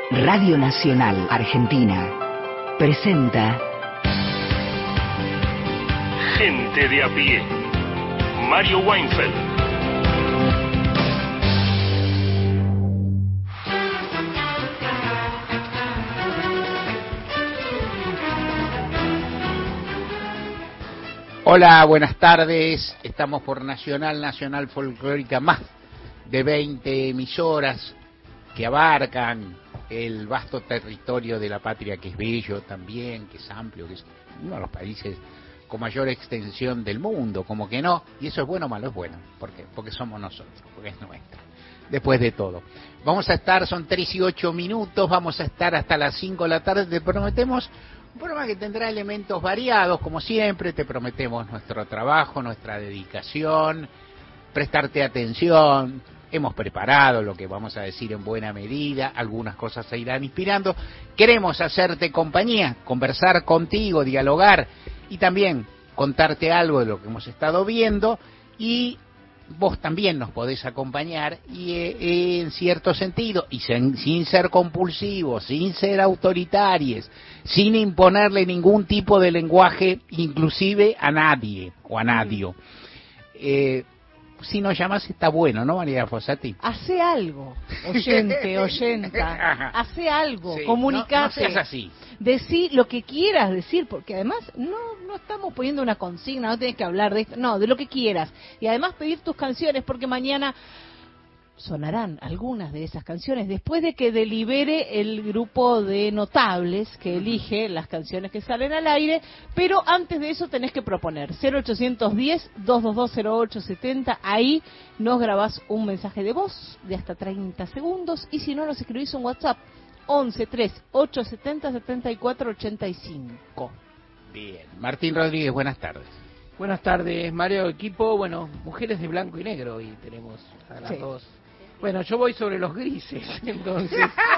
Radio Nacional Argentina presenta Gente de a pie. Mario Weinfeld. Hola, buenas tardes. Estamos por Nacional Folclórica, más de 20 emisoras que abarcan el vasto territorio de la patria, que es bello también, que es amplio, que es uno de los países con mayor extensión del mundo, como que no, y eso es bueno o malo, es bueno, porque somos nosotros, porque es nuestra, después de todo. Vamos a estar, son 3:08, vamos a estar hasta las 5 de la tarde, te prometemos un programa que tendrá elementos variados, como siempre, te prometemos nuestro trabajo, nuestra dedicación, prestarte atención. Hemos preparado lo que vamos a decir en buena medida, algunas cosas se irán inspirando. Queremos hacerte compañía, conversar contigo, dialogar y también contarte algo de lo que hemos estado viendo, y vos también nos podés acompañar y en cierto sentido, y sin ser compulsivos, sin ser autoritarios, sin imponerle ningún tipo de lenguaje, inclusive a nadie o a nadio. Si nos llamás está bueno, ¿no, María Fossati? Hace algo, oyenta, hace algo, sí, comunicate. No seas así. Decí lo que quieras decir, porque además no estamos poniendo una consigna, no tenés que hablar de esto, no, de lo que quieras. Y además pedir tus canciones, porque mañana sonarán algunas de esas canciones después de que delibere el grupo de notables que elige las canciones que salen al aire, pero antes de eso tenés que proponer 0810-222-0870, ahí nos grabás un mensaje de voz de hasta 30 segundos, y si no, nos escribís un WhatsApp 11-3-870-7485. Bien, Martín Rodríguez, buenas tardes. Buenas tardes, Mario, equipo. Bueno, mujeres de blanco y negro, y tenemos a las dos. Bueno, yo voy sobre los grises, entonces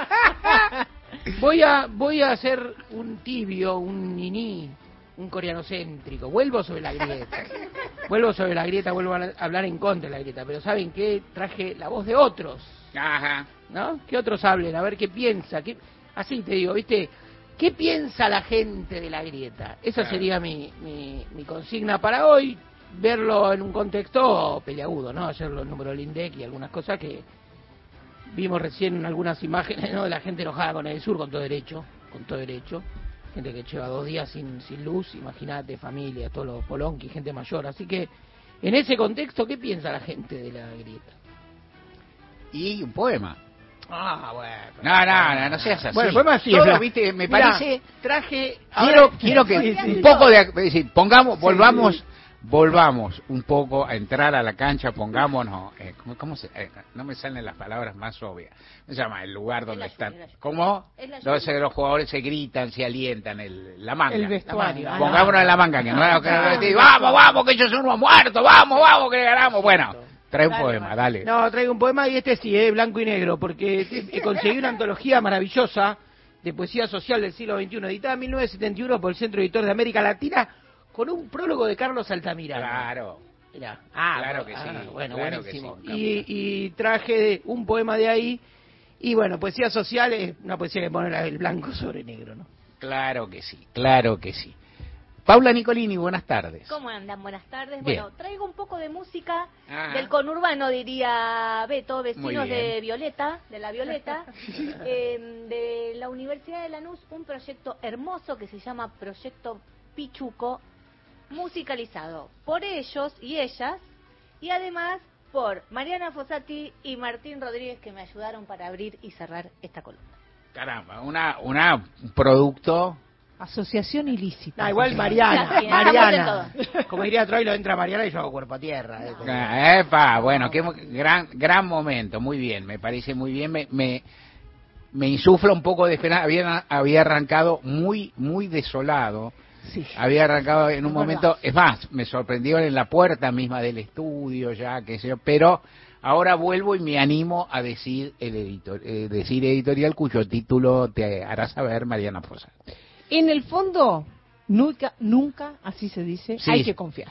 voy a hacer un tibio, un niní, un coreanocéntrico. Vuelvo sobre la grieta, vuelvo a hablar en contra de la grieta, pero ¿saben qué? Traje la voz de otros. Ajá. ¿No? Que otros hablen, a ver qué piensa, así te digo, ¿viste? ¿Qué piensa la gente de la grieta? Esa sería mi consigna para hoy. Verlo en un contexto peleagudo, ¿no? Hacerlo en número del INDEC y algunas cosas que vimos recién en algunas imágenes, ¿no? De la gente enojada con el sur, con todo derecho. Gente que lleva 2 días sin luz, imagínate, familia, todos los polonquis, gente mayor. Así que, en ese contexto, ¿qué piensa la gente de la grieta? Y un poema. Ah, bueno. No seas así. Bueno, el poema sí. Todo, ¿viste? Me parece... Traje... Quiero que un poco de... Es decir, volvamos un poco a entrar a la cancha, pongámonos, ¿cómo se, no me salen las palabras más obvias, se llama el lugar donde están, ¿cómo? Entonces los jugadores se gritan, se alientan, la manga, el vestuario, pongámonos en la manga, que no vamos, que ellos son unos muertos, vamos, que ganamos. Bueno, trae un poema, dale. No, traigo un poema, y este sí, blanco y negro, porque conseguí una antología maravillosa de poesía social del siglo XXI, editada en 1971 por el Centro Editor de América Latina, con un prólogo de Carlos Altamirano. Claro. Mirá. Claro que sí. Bueno, claro buenísimo. Que sí, y traje un poema de ahí. Y bueno, poesía social es una poesía que pone el blanco sobre negro, ¿no? Claro que sí. Paula Nicolini, buenas tardes. ¿Cómo andan? Buenas tardes. Bien. Bueno, traigo un poco de música del conurbano, diría Beto, vecinos de Violeta, de la Violeta, de la Universidad de Lanús, un proyecto hermoso que se llama Proyecto Pichuco, musicalizado por ellos y ellas, y además por Mariana Fossati y Martín Rodríguez, que me ayudaron para abrir y cerrar esta columna. Caramba, un producto... Asociación ilícita. Igual Mariana. Como diría Troilo, entra Mariana y yo hago cuerpo a tierra. Bueno, qué gran momento, muy bien, me parece muy bien, me insufla un poco de esperanza. Había arrancado muy desolado. Sí. Había arrancado en un momento, es más, me sorprendió en la puerta misma del estudio ya, qué sé yo, pero ahora vuelvo y me animo a decir decir editorial cuyo título te hará saber Mariana Fossati. En el fondo, nunca, así se dice, sí. Hay que confiar.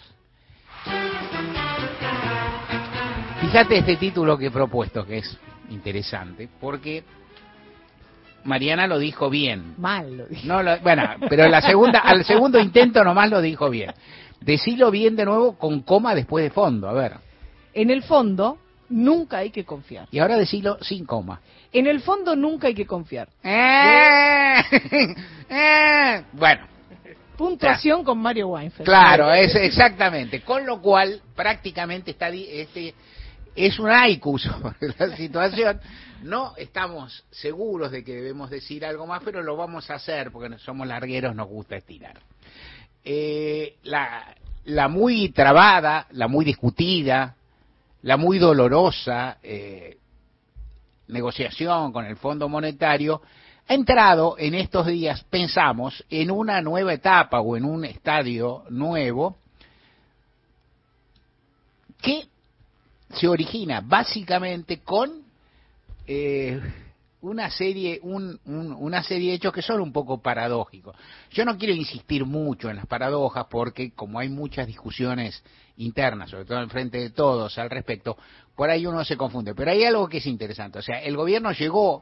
Fíjate este título que he propuesto, que es interesante, porque Mariana lo dijo bien. Mal lo dije. No, bueno, pero al segundo intento nomás lo dijo bien. Decilo bien de nuevo con coma después de fondo, a ver. En el fondo, nunca hay que confiar. Y ahora decilo sin coma. En el fondo, nunca hay que confiar. Bueno. Puntuación con Mario Weinfeld. Claro, exactamente. Con lo cual, prácticamente es un haiku sobre la situación. No estamos seguros de que debemos decir algo más, pero lo vamos a hacer porque somos largueros, nos gusta estirar. La muy trabada, la muy discutida, la muy dolorosa negociación con el Fondo Monetario ha entrado en estos días, pensamos, en una nueva etapa o en un estadio nuevo que se origina básicamente con una serie de hechos que son un poco paradójicos. Yo no quiero insistir mucho en las paradojas porque como hay muchas discusiones internas, sobre todo en Frente de Todos al respecto, por ahí uno se confunde. Pero hay algo que es interesante. O sea, el gobierno llegó,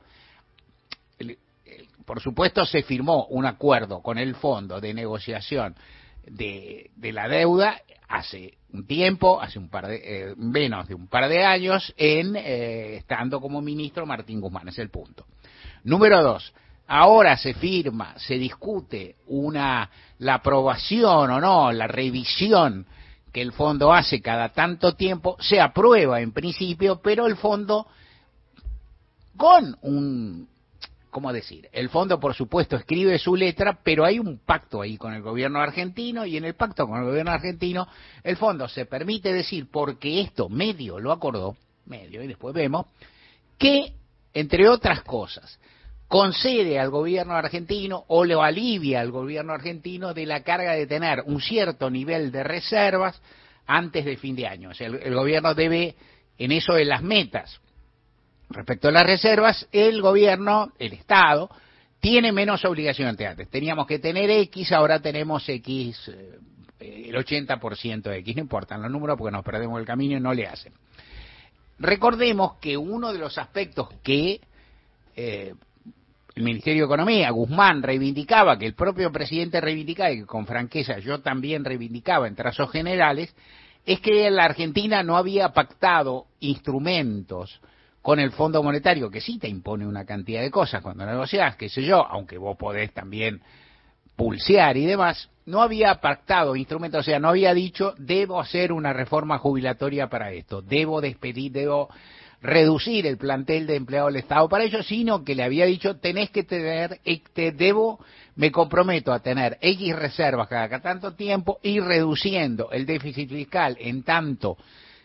por supuesto se firmó un acuerdo con el fondo de negociación de la deuda hace un tiempo, hace menos de un par de años, estando como ministro Martín Guzmán, es el punto. Número 2, ahora se firma, se discute la aprobación o no, la revisión que el fondo hace cada tanto tiempo, se aprueba en principio, pero el fondo con ¿cómo decir? El fondo, por supuesto, escribe su letra, pero hay un pacto ahí con el gobierno argentino, y en el pacto con el gobierno argentino, el fondo se permite decir, porque esto medio lo acordó, y después vemos, que, entre otras cosas, concede al gobierno argentino o le alivia al gobierno argentino de la carga de tener un cierto nivel de reservas antes de fin de año. O sea, el gobierno debe, en eso de las metas, respecto a las reservas, el gobierno, el Estado, tiene menos obligación que antes. Teníamos que tener X, ahora tenemos X, el 80% de X. No importan los números porque nos perdemos el camino y no le hacen. Recordemos que uno de los aspectos que el Ministerio de Economía, Guzmán, reivindicaba, que el propio presidente reivindicaba y que con franqueza yo también reivindicaba en trazos generales, es que la Argentina no había pactado instrumentos con el Fondo Monetario, que sí te impone una cantidad de cosas cuando negociás, qué sé yo, aunque vos podés también pulsear y demás, no había pactado instrumentos, o sea, no había dicho, debo hacer una reforma jubilatoria para esto, debo despedir, debo reducir el plantel de empleados del Estado para ello, sino que le había dicho, tenés que tener, me comprometo a tener X reservas cada tanto tiempo, y reduciendo el déficit fiscal en tanto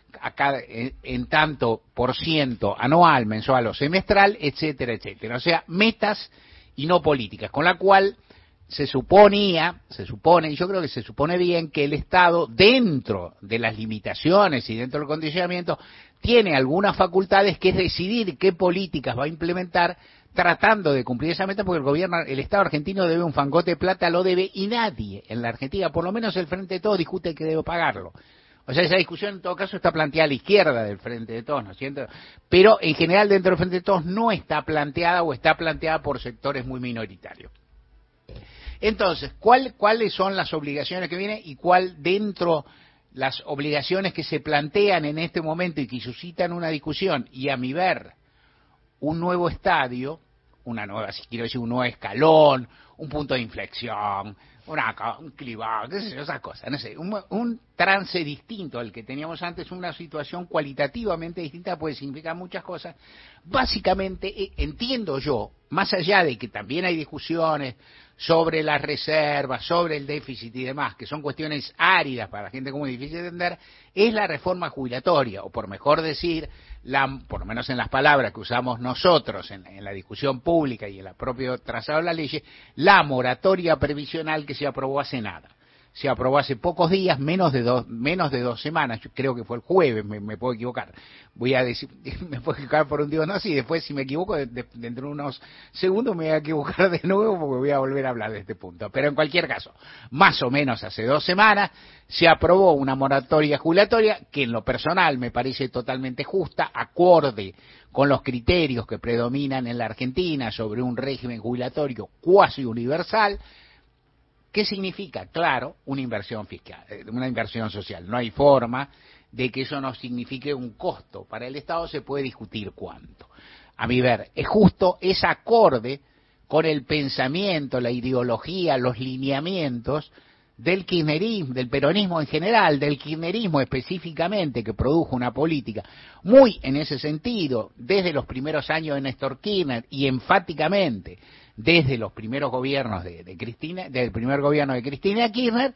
por ciento anual, mensual o semestral, etcétera, etcétera. O sea, metas y no políticas, con la cual se supone, y yo creo que se supone bien, que el Estado, dentro de las limitaciones y dentro del condicionamiento, tiene algunas facultades, que es decidir qué políticas va a implementar tratando de cumplir esa meta, porque el Estado argentino debe un fangote de plata, lo debe, y nadie en la Argentina, por lo menos el Frente de Todos, discute que debe pagarlo. O sea, esa discusión en todo caso está planteada a la izquierda del Frente de Todos, ¿no es cierto? Pero en general dentro del Frente de Todos no está planteada, o está planteada por sectores muy minoritarios. Entonces, ¿cuáles son las obligaciones que vienen y cuál dentro las obligaciones que se plantean en este momento y que suscitan una discusión y, a mi ver, un nuevo estadio, un nuevo escalón, un punto de inflexión, un clivado, qué sé yo, esas cosas, no sé, un trance distinto al que teníamos antes, una situación cualitativamente distinta, puede significar muchas cosas. Básicamente, entiendo yo, más allá de que también hay discusiones sobre las reservas, sobre el déficit y demás, que son cuestiones áridas para la gente como difícil de entender, es la reforma jubilatoria, o por mejor decir, por lo menos en las palabras que usamos nosotros en la discusión pública y en el propio trazado de la ley, la moratoria previsional que se aprobó hace nada. se aprobó hace pocos días, menos de 2 semanas, yo creo que fue el jueves, me puedo equivocar, voy a decir, me puedo equivocar por un Dios, no, sí, después si me equivoco, dentro de unos segundos me voy a equivocar de nuevo porque voy a volver a hablar de este punto, pero en cualquier caso, más o menos hace 2 semanas, se aprobó una moratoria jubilatoria que en lo personal me parece totalmente justa, acorde con los criterios que predominan en la Argentina sobre un régimen jubilatorio cuasi universal. ¿Qué significa? Claro, una inversión fiscal, una inversión social. No hay forma de que eso no signifique un costo. Para el Estado se puede discutir cuánto. A mi ver, es justo, es acorde con el pensamiento, la ideología, los lineamientos del kirchnerismo, del peronismo en general, del kirchnerismo específicamente, que produjo una política muy en ese sentido, desde los primeros años de Néstor Kirchner y enfáticamente desde los primeros gobiernos del primer gobierno de Cristina Kirchner.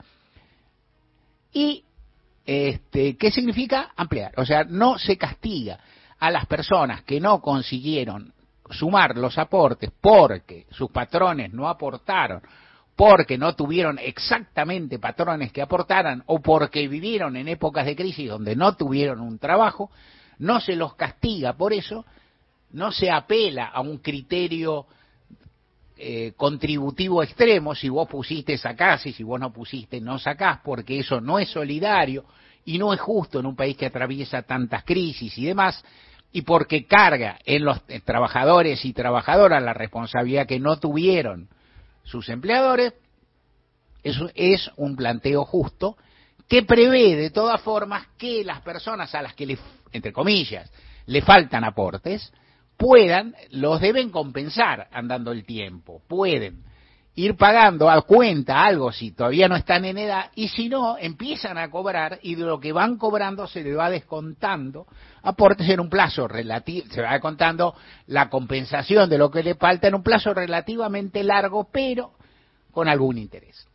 Y ¿qué significa? Ampliar. O sea, no se castiga a las personas que no consiguieron sumar los aportes porque sus patrones no aportaron, porque no tuvieron exactamente patrones que aportaran o porque vivieron en épocas de crisis donde no tuvieron un trabajo. No se los castiga por eso, no se apela a un criterio contributivo extremo. Si vos pusiste sacás y si vos no pusiste no sacás, porque eso no es solidario y no es justo en un país que atraviesa tantas crisis y demás, y porque carga en los trabajadores y trabajadoras la responsabilidad que no tuvieron sus empleadores. Eso es un planteo justo que prevé de todas formas que las personas a las que entre comillas le faltan aportes los deben compensar andando el tiempo, pueden ir pagando a cuenta algo si todavía no están en edad, y si no, empiezan a cobrar y de lo que van cobrando se le va descontando aportes en un plazo relativo, se va descontando la compensación de lo que le falta en un plazo relativamente largo, pero con algún interés.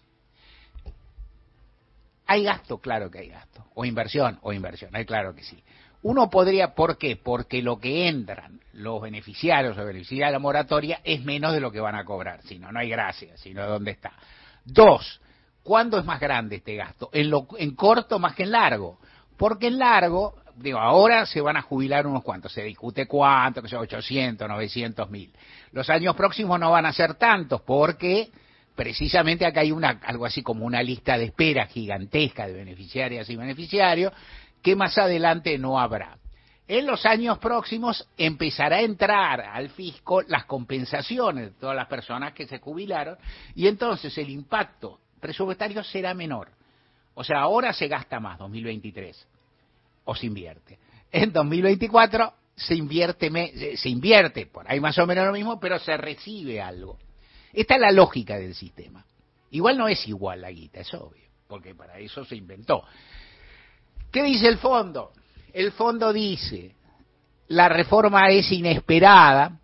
¿Hay gasto? Claro que hay gasto. ¿O inversión? Hay claro que sí. Uno podría, ¿por qué? Porque lo que entran los beneficiarios o beneficiarias de la moratoria es menos de lo que van a cobrar, si no, no hay gracia, sino ¿dónde está? 2, ¿cuándo es más grande este gasto? En corto más que en largo, porque en largo, ahora se van a jubilar unos cuantos, se discute cuánto, que sea 800, 900 mil. Los años próximos no van a ser tantos, porque precisamente acá hay algo así como una lista de espera gigantesca de beneficiarias y beneficiarios, que más adelante no habrá. En los años próximos empezará a entrar al fisco las compensaciones de todas las personas que se jubilaron, y entonces el impacto presupuestario será menor. O sea, ahora se gasta más, 2023, o se invierte. En 2024 se invierte, por ahí más o menos lo mismo, pero se recibe algo. Esta es la lógica del sistema. Igual no es igual la guita, es obvio, porque para eso se inventó. ¿Qué dice el fondo? El fondo dice, la reforma es inesperada,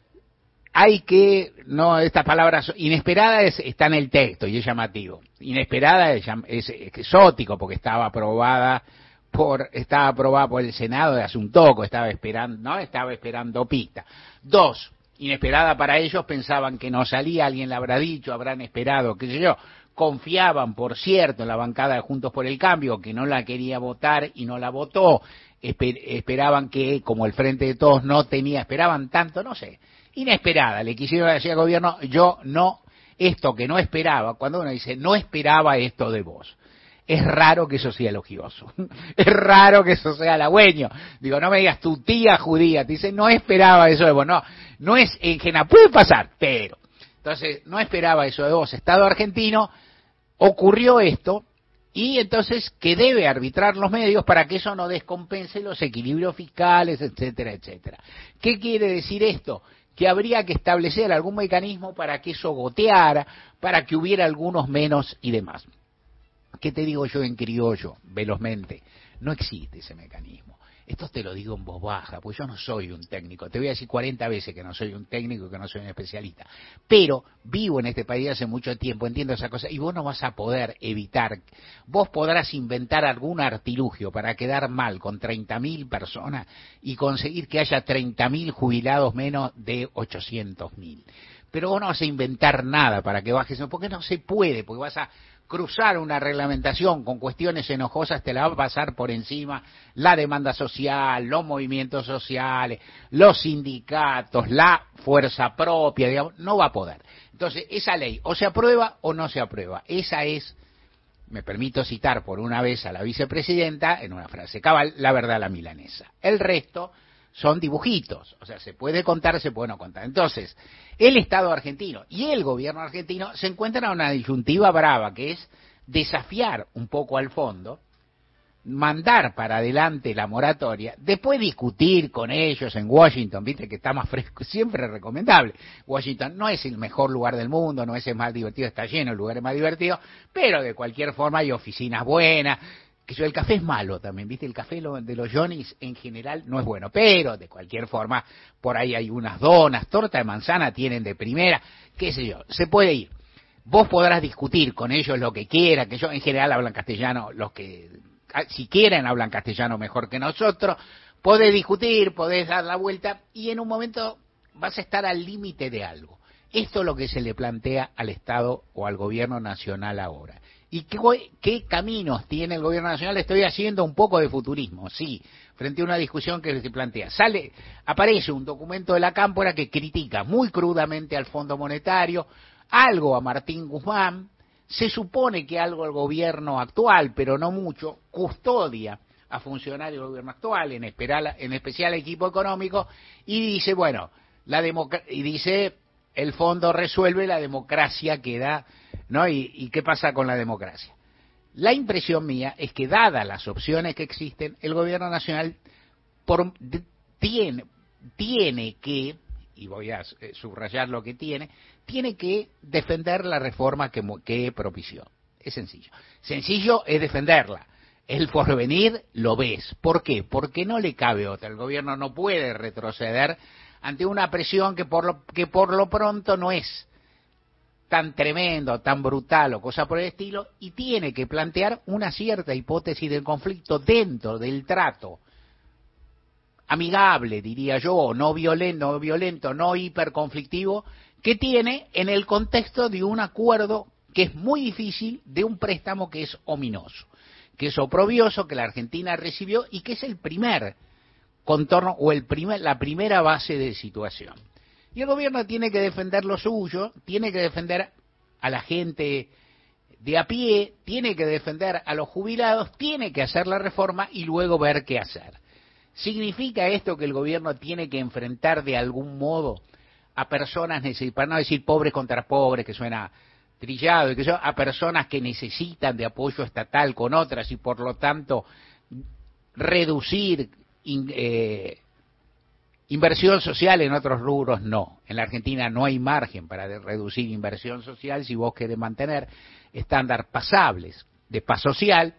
esta palabra inesperada está en el texto y es llamativo. Inesperada es exótico porque estaba aprobada por el Senado de hace un toco, estaba esperando pista. 2, inesperada para ellos, pensaban que no salía, alguien le habrá dicho, habrán esperado, qué sé yo. Confiaban, por cierto, en la bancada de Juntos por el Cambio, que no la quería votar y no la votó. Esperaban que, como el Frente de Todos no tenía, esperaban tanto, no sé. Inesperada, le quisieron decir al gobierno, esto que no esperaba, cuando uno dice, no esperaba esto de vos. Es raro que eso sea elogioso. Es raro que eso sea halagüeño. Digo, no me digas tu tía judía, te dice, no esperaba eso de vos. No es engenada, puede pasar, pero. Entonces, no esperaba eso de vos. Estado argentino, ocurrió esto, y entonces que debe arbitrar los medios para que eso no descompense los equilibrios fiscales, etcétera, etcétera. ¿Qué quiere decir esto? Que habría que establecer algún mecanismo para que eso goteara, para que hubiera algunos menos y demás. ¿Qué te digo yo en criollo, velozmente? No existe ese mecanismo. Esto te lo digo en voz baja, porque yo no soy un técnico. Te voy a decir 40 veces que no soy un técnico, que no soy un especialista. Pero vivo en este país hace mucho tiempo, entiendo esa cosa, y vos no vas a poder evitar. Vos podrás inventar algún artilugio para quedar mal con 30.000 personas y conseguir que haya 30.000 jubilados menos de 800.000. Pero vos no vas a inventar nada para que bajes, porque no se puede, porque vas a cruzar una reglamentación con cuestiones enojosas te la va a pasar por encima la demanda social, los movimientos sociales, los sindicatos, la fuerza propia, digamos, no va a poder. Entonces, esa ley o se aprueba o no se aprueba. Esa es, me permito citar por una vez a la vicepresidenta, en una frase cabal, la verdad la milanesa. El resto son dibujitos, o sea, se puede contar, se puede no contar. Entonces, el Estado argentino y el gobierno argentino se encuentran en una disyuntiva brava, que es desafiar un poco al fondo, mandar para adelante la moratoria, después discutir con ellos en Washington, viste que está más fresco, siempre es recomendable. Washington no es el mejor lugar del mundo, no es el más divertido, está lleno de lugares más divertidos, pero de cualquier forma hay oficinas buenas. Que el café es malo también, ¿viste? El café de los Johnny's en general no es bueno, pero de cualquier forma, por ahí hay unas donas, torta de manzana tienen de primera, qué sé yo, se puede ir. Vos podrás discutir con ellos lo que quieran, que ellos en general hablan castellano, los que si quieren hablan castellano mejor que nosotros, podés discutir, podés dar la vuelta y en un momento vas a estar al límite de algo. Esto es lo que se le plantea al Estado o al gobierno nacional ahora. ¿Y qué caminos tiene el gobierno nacional? Estoy haciendo un poco de futurismo, sí, frente a una discusión que se plantea. Aparece un documento de la Cámpora que critica muy crudamente al Fondo Monetario, algo a Martín Guzmán, se supone que algo al gobierno actual, pero no mucho, custodia a funcionarios del gobierno actual, en especial al equipo económico, y dice, bueno, dice el fondo resuelve, la democracia queda, ¿no? ¿Y qué pasa con la democracia? La impresión mía es que, dadas las opciones que existen, el gobierno nacional tiene que, y voy a subrayar lo que tiene que defender la reforma que propició. Es sencillo. Sencillo es defenderla. El porvenir lo ves. ¿Por qué? Porque no le cabe otra. El gobierno no puede retroceder ante una presión que por lo pronto no es tan tremendo, tan brutal o cosa por el estilo, y tiene que plantear una cierta hipótesis del conflicto dentro del trato amigable, diría yo, no violento, no hiperconflictivo, que tiene en el contexto de un acuerdo que es muy difícil, de un préstamo que es ominoso, que es oprobioso, que la Argentina recibió y que es el primer contorno o la primera base de situación. Y el gobierno tiene que defender lo suyo, tiene que defender a la gente de a pie, tiene que defender a los jubilados, tiene que hacer la reforma y luego ver qué hacer. ¿Significa esto que el gobierno tiene que enfrentar de algún modo a personas, para no decir pobres contra pobres, que suena trillado, a personas que necesitan de apoyo estatal con otras y por lo tanto reducir inversión social en otros rubros? No. En la Argentina no hay margen para reducir inversión social si vos querés mantener estándar pasables de paz social,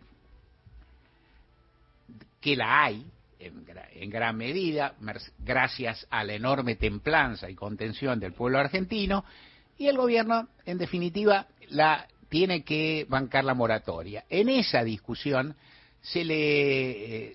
que la hay en gran medida gracias a la enorme templanza y contención del pueblo argentino, y el gobierno, en definitiva, tiene que bancar la moratoria. En esa discusión se le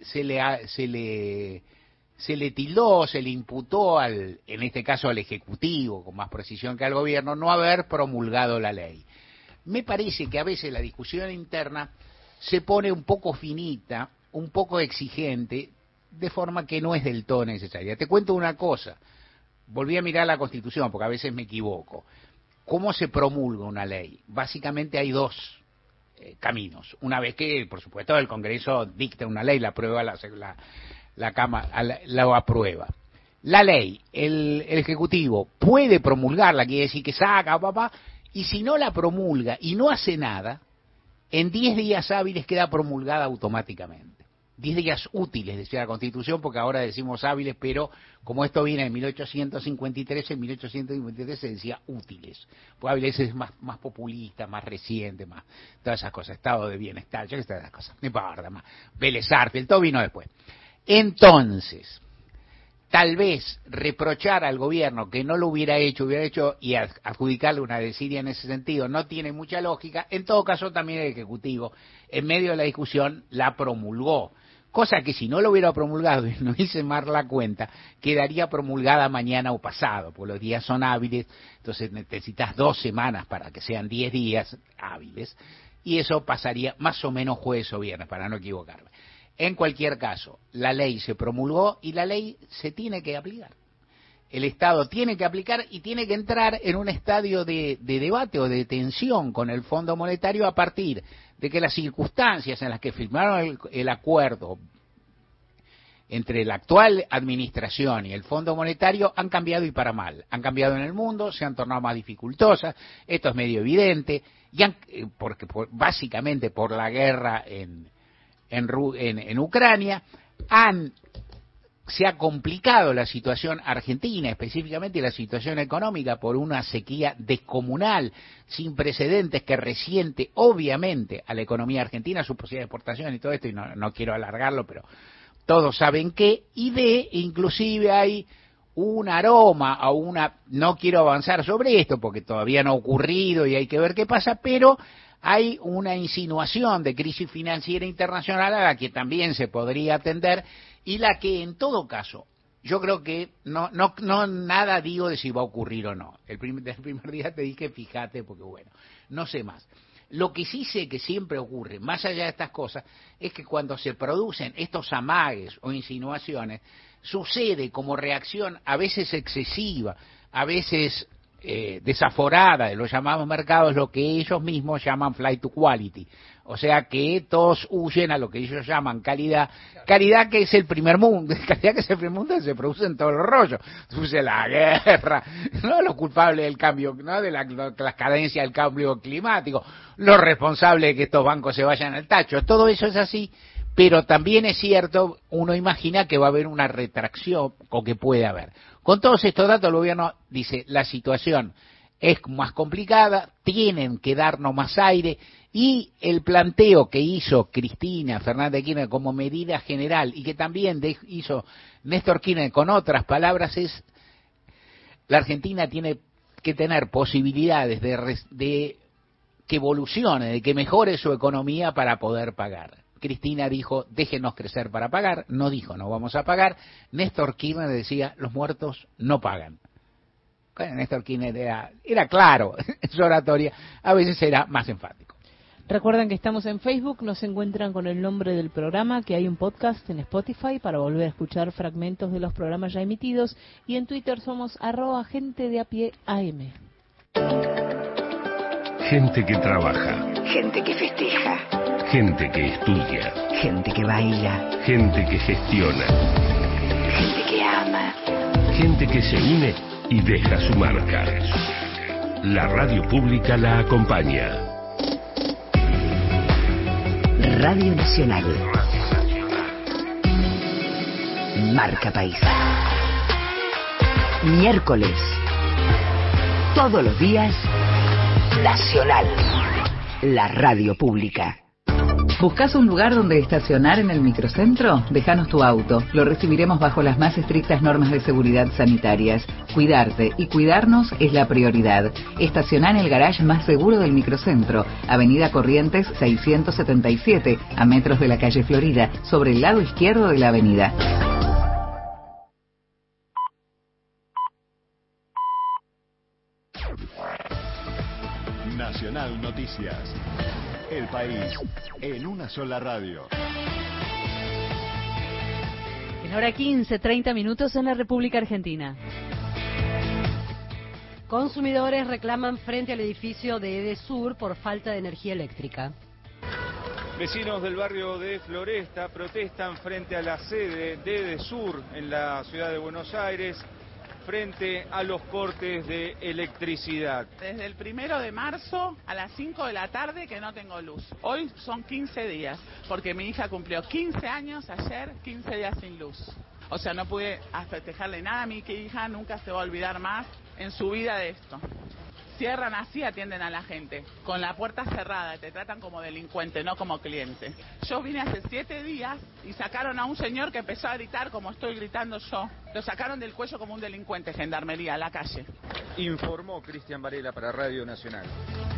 tildó, se le imputó en este caso al Ejecutivo, con más precisión que al gobierno, no haber promulgado la ley. Me parece que a veces la discusión interna se pone un poco finita, un poco exigente, de forma que no es del todo necesaria. Te cuento una cosa, volví a mirar la Constitución, porque a veces me equivoco. ¿Cómo se promulga una ley? Básicamente hay dos caminos. Una vez que, por supuesto, el Congreso dicta una ley, la aprueba la Cámara, la aprueba. La ley, el Ejecutivo puede promulgarla, quiere decir que saca, y si no la promulga y no hace nada, en 10 días hábiles queda promulgada automáticamente. 10 días útiles, decía la Constitución, porque ahora decimos hábiles, pero como esto viene en 1853, en 1853 se decía útiles. Pues hábiles es más populista, más reciente, más todas esas cosas, estado de bienestar, yo que sé, todas esas cosas, no importa más. Vélez Sarsfield, todo vino después. Entonces, tal vez reprochar al gobierno que no lo hubiera hecho y adjudicarle una desidia en ese sentido no tiene mucha lógica. En todo caso, también el Ejecutivo, en medio de la discusión, la promulgó. Cosa que si no lo hubiera promulgado y no hice mal la cuenta, quedaría promulgada mañana o pasado, porque los días son hábiles, entonces necesitas 2 semanas para que sean 10 días hábiles. y eso pasaría más o menos jueves o viernes, para no equivocarme. En cualquier caso, la ley se promulgó y la ley se tiene que aplicar. El Estado tiene que aplicar y tiene que entrar en un estadio de debate o de tensión con el Fondo Monetario a partir de que las circunstancias en las que firmaron el acuerdo entre la actual administración y el Fondo Monetario han cambiado y para mal. Han cambiado en el mundo, se han tornado más dificultosas, esto es medio evidente, básicamente por la guerra en Ucrania, se ha complicado la situación argentina, específicamente la situación económica, por una sequía descomunal, sin precedentes, que resiente obviamente a la economía argentina, su posibilidad de exportación y todo esto, y no quiero alargarlo, pero todos saben que, inclusive hay un aroma no quiero avanzar sobre esto porque todavía no ha ocurrido y hay que ver qué pasa, pero hay una insinuación de crisis financiera internacional a la que también se podría atender, y la que en todo caso, yo creo que no nada digo de si va a ocurrir o no. Del primer día te dije, fíjate, porque bueno, no sé más. Lo que sí sé que siempre ocurre, más allá de estas cosas, es que cuando se producen estos amagues o insinuaciones, sucede como reacción a veces excesiva, a veces desaforada de los llamados mercados, lo que ellos mismos llaman flight to quality. O sea que todos huyen a lo que ellos llaman calidad que es el primer mundo, calidad que es el primer mundo, se produce en todos los rollos, sucede la guerra, no los culpables del cambio, no de las cadencias del cambio climático, los responsables de que estos bancos se vayan al tacho, todo eso es así, pero también es cierto, uno imagina que va a haber una retracción, o que puede haber. Con todos estos datos el gobierno dice, la situación es más complicada, tienen que darnos más aire, y el planteo que hizo Cristina Fernández de Kirchner como medida general, y que también hizo Néstor Kirchner con otras palabras, es la Argentina tiene que tener posibilidades de que evolucione, de que mejore su economía para poder pagar. Cristina dijo, déjenos crecer para pagar, no dijo, no vamos a pagar. Néstor Kirchner decía, los muertos no pagan. Néstor Kirchner era claro en su oratoria, a veces era más enfático. Recuerden que estamos en Facebook, nos encuentran con el nombre del programa, que hay un podcast en Spotify para volver a escuchar fragmentos de los programas ya emitidos, y en Twitter somos @gentedeapié.am. Gente que trabaja. Gente que festeja. Gente que estudia. Gente que baila. Gente que gestiona. Gente que ama. Gente que se une y deja su marca. La radio pública la acompaña. Radio Nacional. Marca País. Miércoles. Todos los días. Nacional. La radio pública. ¿Buscas un lugar donde estacionar en el microcentro? Déjanos tu auto. Lo recibiremos bajo las más estrictas normas de seguridad sanitarias. Cuidarte y cuidarnos es la prioridad. Estacioná en el garage más seguro del microcentro, Avenida Corrientes 677, a metros de la calle Florida, sobre el lado izquierdo de la avenida. Nacional Noticias. El país en una sola radio. En hora 15, 30 minutos en la República Argentina. Consumidores reclaman frente al edificio de Edesur por falta de energía eléctrica. Vecinos del barrio de Floresta protestan frente a la sede de Edesur en la ciudad de Buenos Aires, frente a los cortes de electricidad. Desde el 1 de marzo a las 5 de la tarde que no tengo luz. Hoy son 15 días, porque mi hija cumplió 15 años ayer, 15 días sin luz. O sea, no pude festejarle nada a mi hija, nunca se va a olvidar más en su vida de esto. Cierran así, atienden a la gente, con la puerta cerrada, te tratan como delincuente, no como cliente. Yo vine hace 7 días y sacaron a un señor que empezó a gritar como estoy gritando yo. Lo sacaron del cuello como un delincuente, gendarmería, a la calle. Informó Cristian Varela para Radio Nacional.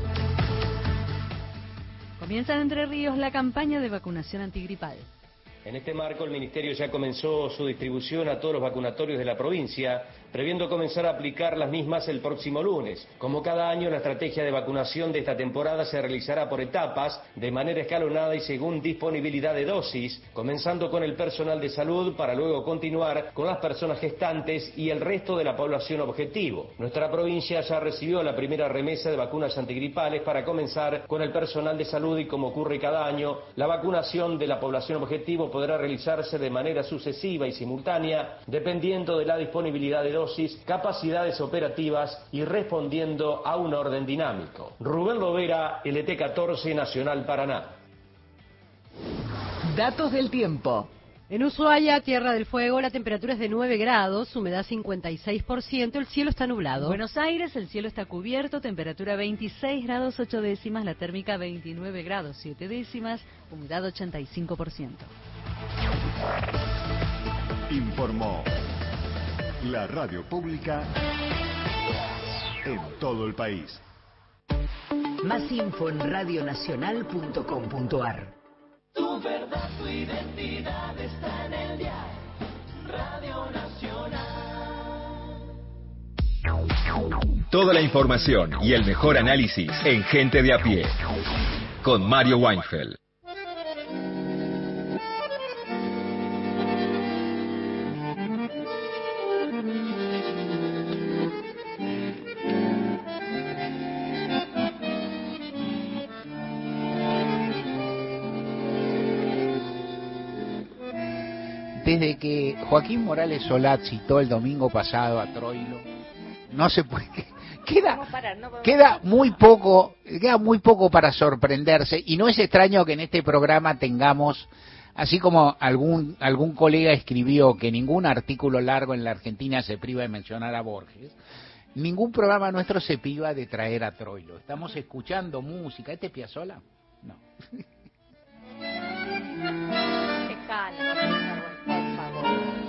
Comienza en Entre Ríos la campaña de vacunación antigripal. En este marco, el Ministerio ya comenzó su distribución a todos los vacunatorios de la provincia, previendo comenzar a aplicar las mismas el próximo lunes. Como cada año, la estrategia de vacunación de esta temporada se realizará por etapas, de manera escalonada y según disponibilidad de dosis, comenzando con el personal de salud para luego continuar con las personas gestantes y el resto de la población objetivo. Nuestra provincia ya recibió la primera remesa de vacunas antigripales para comenzar con el personal de salud y, como ocurre cada año, la vacunación de la población objetivo podrá realizarse de manera sucesiva y simultánea, dependiendo de la disponibilidad de dosis, capacidades operativas y respondiendo a un orden dinámico. Rubén Lovera, LT14 Nacional Paraná. Datos del tiempo. En Ushuaia, Tierra del Fuego, la temperatura es de 9 grados, humedad 56%, el cielo está nublado. Buenos Aires, el cielo está cubierto, temperatura 26 grados 8 décimas, la térmica 29 grados 7 décimas, humedad 85%. Informó la radio pública en todo el país. Más info en radionacional.com.ar. Tu verdad, tu identidad está en el diario Radio Nacional. Toda la información y el mejor análisis en Gente de a pie. Con Mario Weinfeld. Desde que Joaquín Morales Solá citó el domingo pasado a Troilo, no se puede, queda muy poco para sorprenderse, y no es extraño que en este programa tengamos, así como algún colega escribió que ningún artículo largo en la Argentina se priva de mencionar a Borges, ningún programa nuestro se priva de traer a Troilo. Estamos escuchando música. ¿Este es Piazzolla? No. Por favor.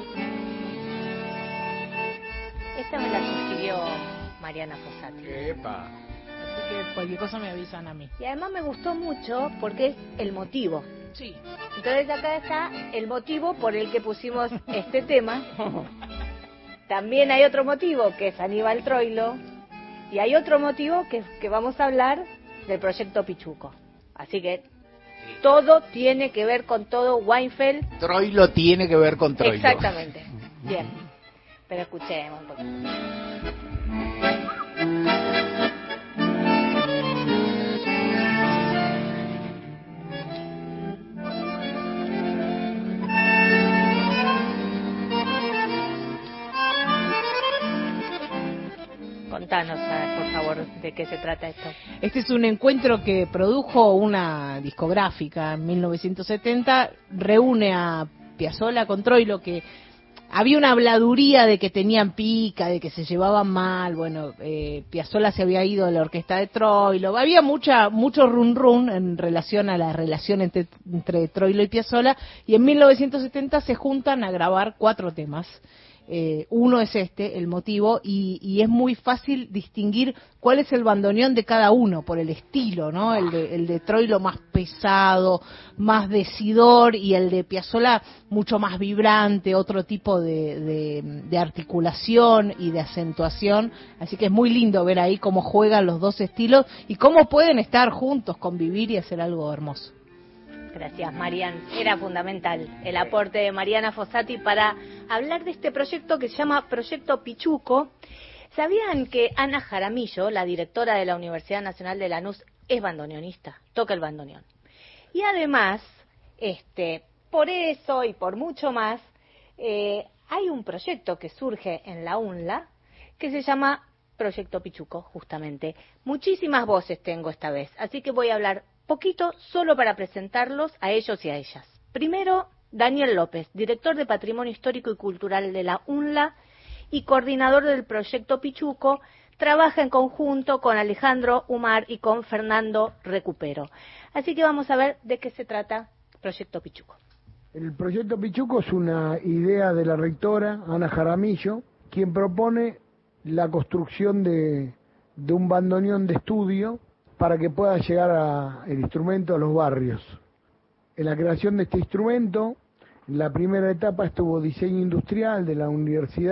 Esta me la sugirió Mariana Fossati. ¡Epa! Así que cualquier cosa me avisan a mí. Y además me gustó mucho porque es el motivo. Sí. Entonces acá está el motivo por el que pusimos este tema. También hay otro motivo, que es Aníbal Troilo. Y hay otro motivo que vamos a hablar del proyecto Pichuco. Así que todo tiene que ver con todo. Weinfeld. Troilo tiene que ver con Troilo. Exactamente. Bien. Pero escuchemos un poquito. Contanos, por favor, de qué se trata esto. Este es un encuentro que produjo una discográfica en 1970, reúne a Piazzolla con Troilo, que había una habladuría de que tenían pica, de que se llevaban mal. Bueno, Piazzolla se había ido de la orquesta de Troilo, había mucho run run en relación a la relación entre Troilo y Piazzolla, y en 1970 se juntan a grabar 4 temas. Uno es el motivo, y es muy fácil distinguir cuál es el bandoneón de cada uno por el estilo, ¿no? El de Troilo más pesado, más decidor, y el de Piazzolla mucho más vibrante, otro tipo de articulación y de acentuación. Así que es muy lindo ver ahí cómo juegan los dos estilos y cómo pueden estar juntos, convivir y hacer algo hermoso. Gracias, Marian. Era fundamental el aporte de Mariana Fossati para hablar de este proyecto que se llama Proyecto Pichuco. ¿Sabían que Ana Jaramillo, la directora de la Universidad Nacional de Lanús, es bandoneonista? Toca el bandoneón. Y además, por eso y por mucho más, hay un proyecto que surge en la UNLA que se llama Proyecto Pichuco, justamente. Muchísimas voces tengo esta vez, así que voy a hablar poquito solo para presentarlos a ellos y a ellas. Primero, Daniel López, director de Patrimonio Histórico y Cultural de la UNLA y coordinador del Proyecto Pichuco, trabaja en conjunto con Alejandro Umar y con Fernando Recupero. Así que vamos a ver de qué se trata Proyecto Pichuco. El Proyecto Pichuco es una idea de la rectora Ana Jaramillo, quien propone la construcción de un bandoneón de estudio para que pueda llegar el instrumento a los barrios. En la creación de este instrumento, en la primera etapa estuvo diseño industrial de la universidad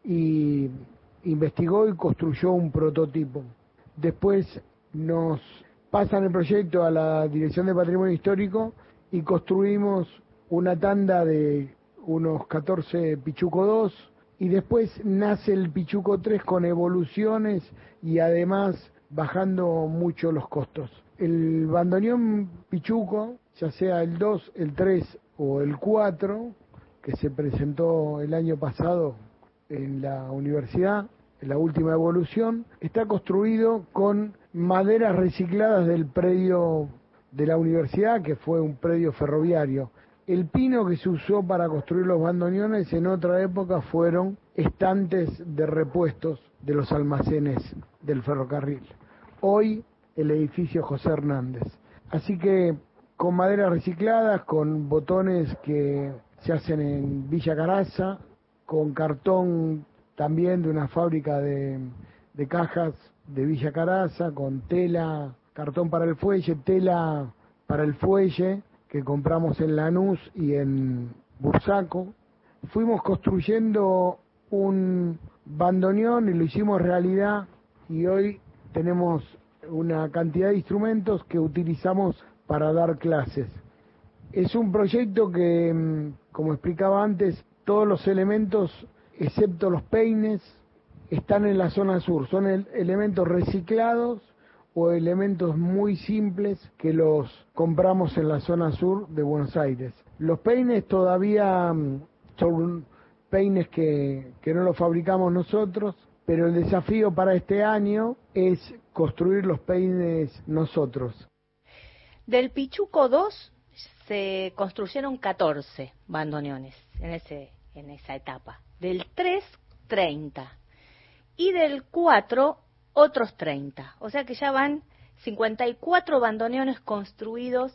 y investigó y construyó un prototipo. Después nos pasan el proyecto a la Dirección de Patrimonio Histórico y construimos una tanda de unos 14 Pichuco 2 y después nace el Pichuco 3 con evoluciones y además bajando mucho los costos. El bandoneón Pichuco, ya sea el 2, el 3 o el 4, que se presentó el año pasado en la universidad, en la última evolución, está construido con maderas recicladas del predio de la universidad, que fue un predio ferroviario. El pino que se usó para construir los bandoneones en otra época fueron estantes de repuestos de los almacenes del ferrocarril. Hoy el edificio José Hernández. Así que con maderas recicladas, con botones que se hacen en Villa Caraza, con cartón también de una fábrica de cajas de Villa Caraza, con tela, cartón para el fuelle, tela para el fuelle, que compramos en Lanús y en Bursaco. Fuimos construyendo un bandoneón y lo hicimos realidad, y hoy tenemos una cantidad de instrumentos que utilizamos para dar clases. Es un proyecto que, como explicaba antes, todos los elementos, excepto los peines, están en la zona sur. Son elementos reciclados o elementos muy simples que los compramos en la zona sur de Buenos Aires. Los peines todavía son peines que no los fabricamos nosotros, pero el desafío para este año es construir los peines nosotros. Del Pichuco 2 se construyeron 14 bandoneones en esa etapa. Del 3, 30. Y del 4, otros 30. O sea que ya van 54 bandoneones construidos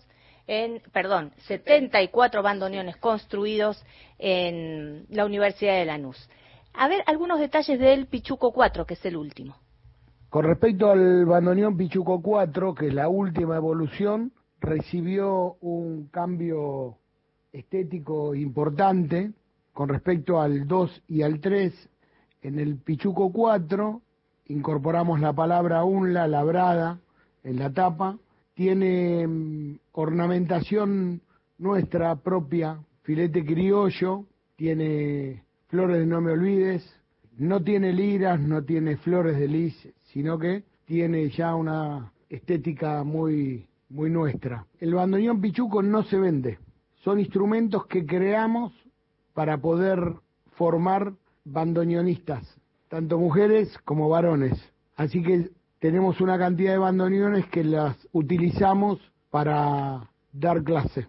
74 bandoneones construidos en la Universidad de Lanús. A ver, algunos detalles del Pichuco 4, que es el último. Con respecto al bandoneón Pichuco 4, que es la última evolución, recibió un cambio estético importante con respecto al 2 y al 3. En el Pichuco 4 incorporamos la palabra unla labrada en la tapa. Tiene ornamentación nuestra propia, filete criollo, tiene flores de no me olvides, no tiene liras, no tiene flores de lis, sino que tiene ya una estética muy nuestra. El bandoneón Pichuco no se vende, son instrumentos que creamos para poder formar bandoneonistas, tanto mujeres como varones. Así que tenemos una cantidad de bandoneones que las utilizamos para dar clase.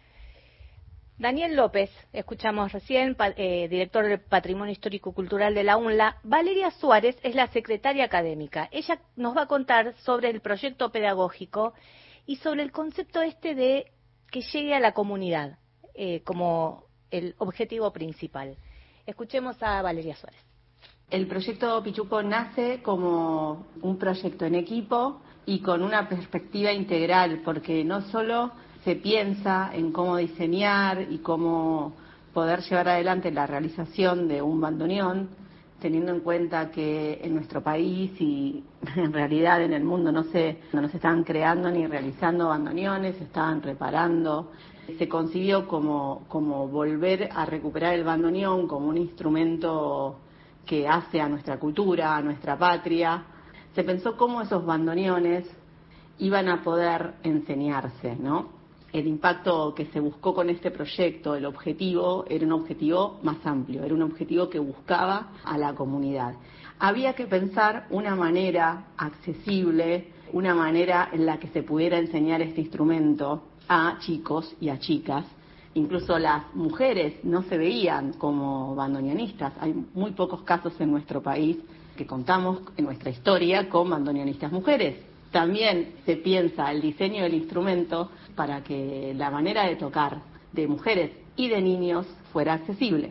Daniel López, escuchamos recién, director del Patrimonio Histórico Cultural de la UNLA. Valeria Suárez es la secretaria académica. Ella nos va a contar sobre el proyecto pedagógico y sobre el concepto de que llegue a la comunidad como el objetivo principal. Escuchemos a Valeria Suárez. El proyecto Pichuco nace como un proyecto en equipo y con una perspectiva integral, porque no solo se piensa en cómo diseñar y cómo poder llevar adelante la realización de un bandoneón, teniendo en cuenta que en nuestro país y en realidad en el mundo no se estaban creando ni realizando bandoneones, se estaban reparando. Se concibió como volver a recuperar el bandoneón como un instrumento que hace a nuestra cultura, a nuestra patria. Se pensó cómo esos bandoneones iban a poder enseñarse, ¿no? El impacto que se buscó con este proyecto, el objetivo, era un objetivo más amplio, era un objetivo que buscaba a la comunidad. Había que pensar una manera accesible, una manera en la que se pudiera enseñar este instrumento a chicos y a chicas. Incluso las mujeres no se veían como bandoneonistas. Hay muy pocos casos en nuestro país que contamos en nuestra historia con bandoneonistas mujeres. También se piensa el diseño del instrumento para que la manera de tocar de mujeres y de niños fuera accesible.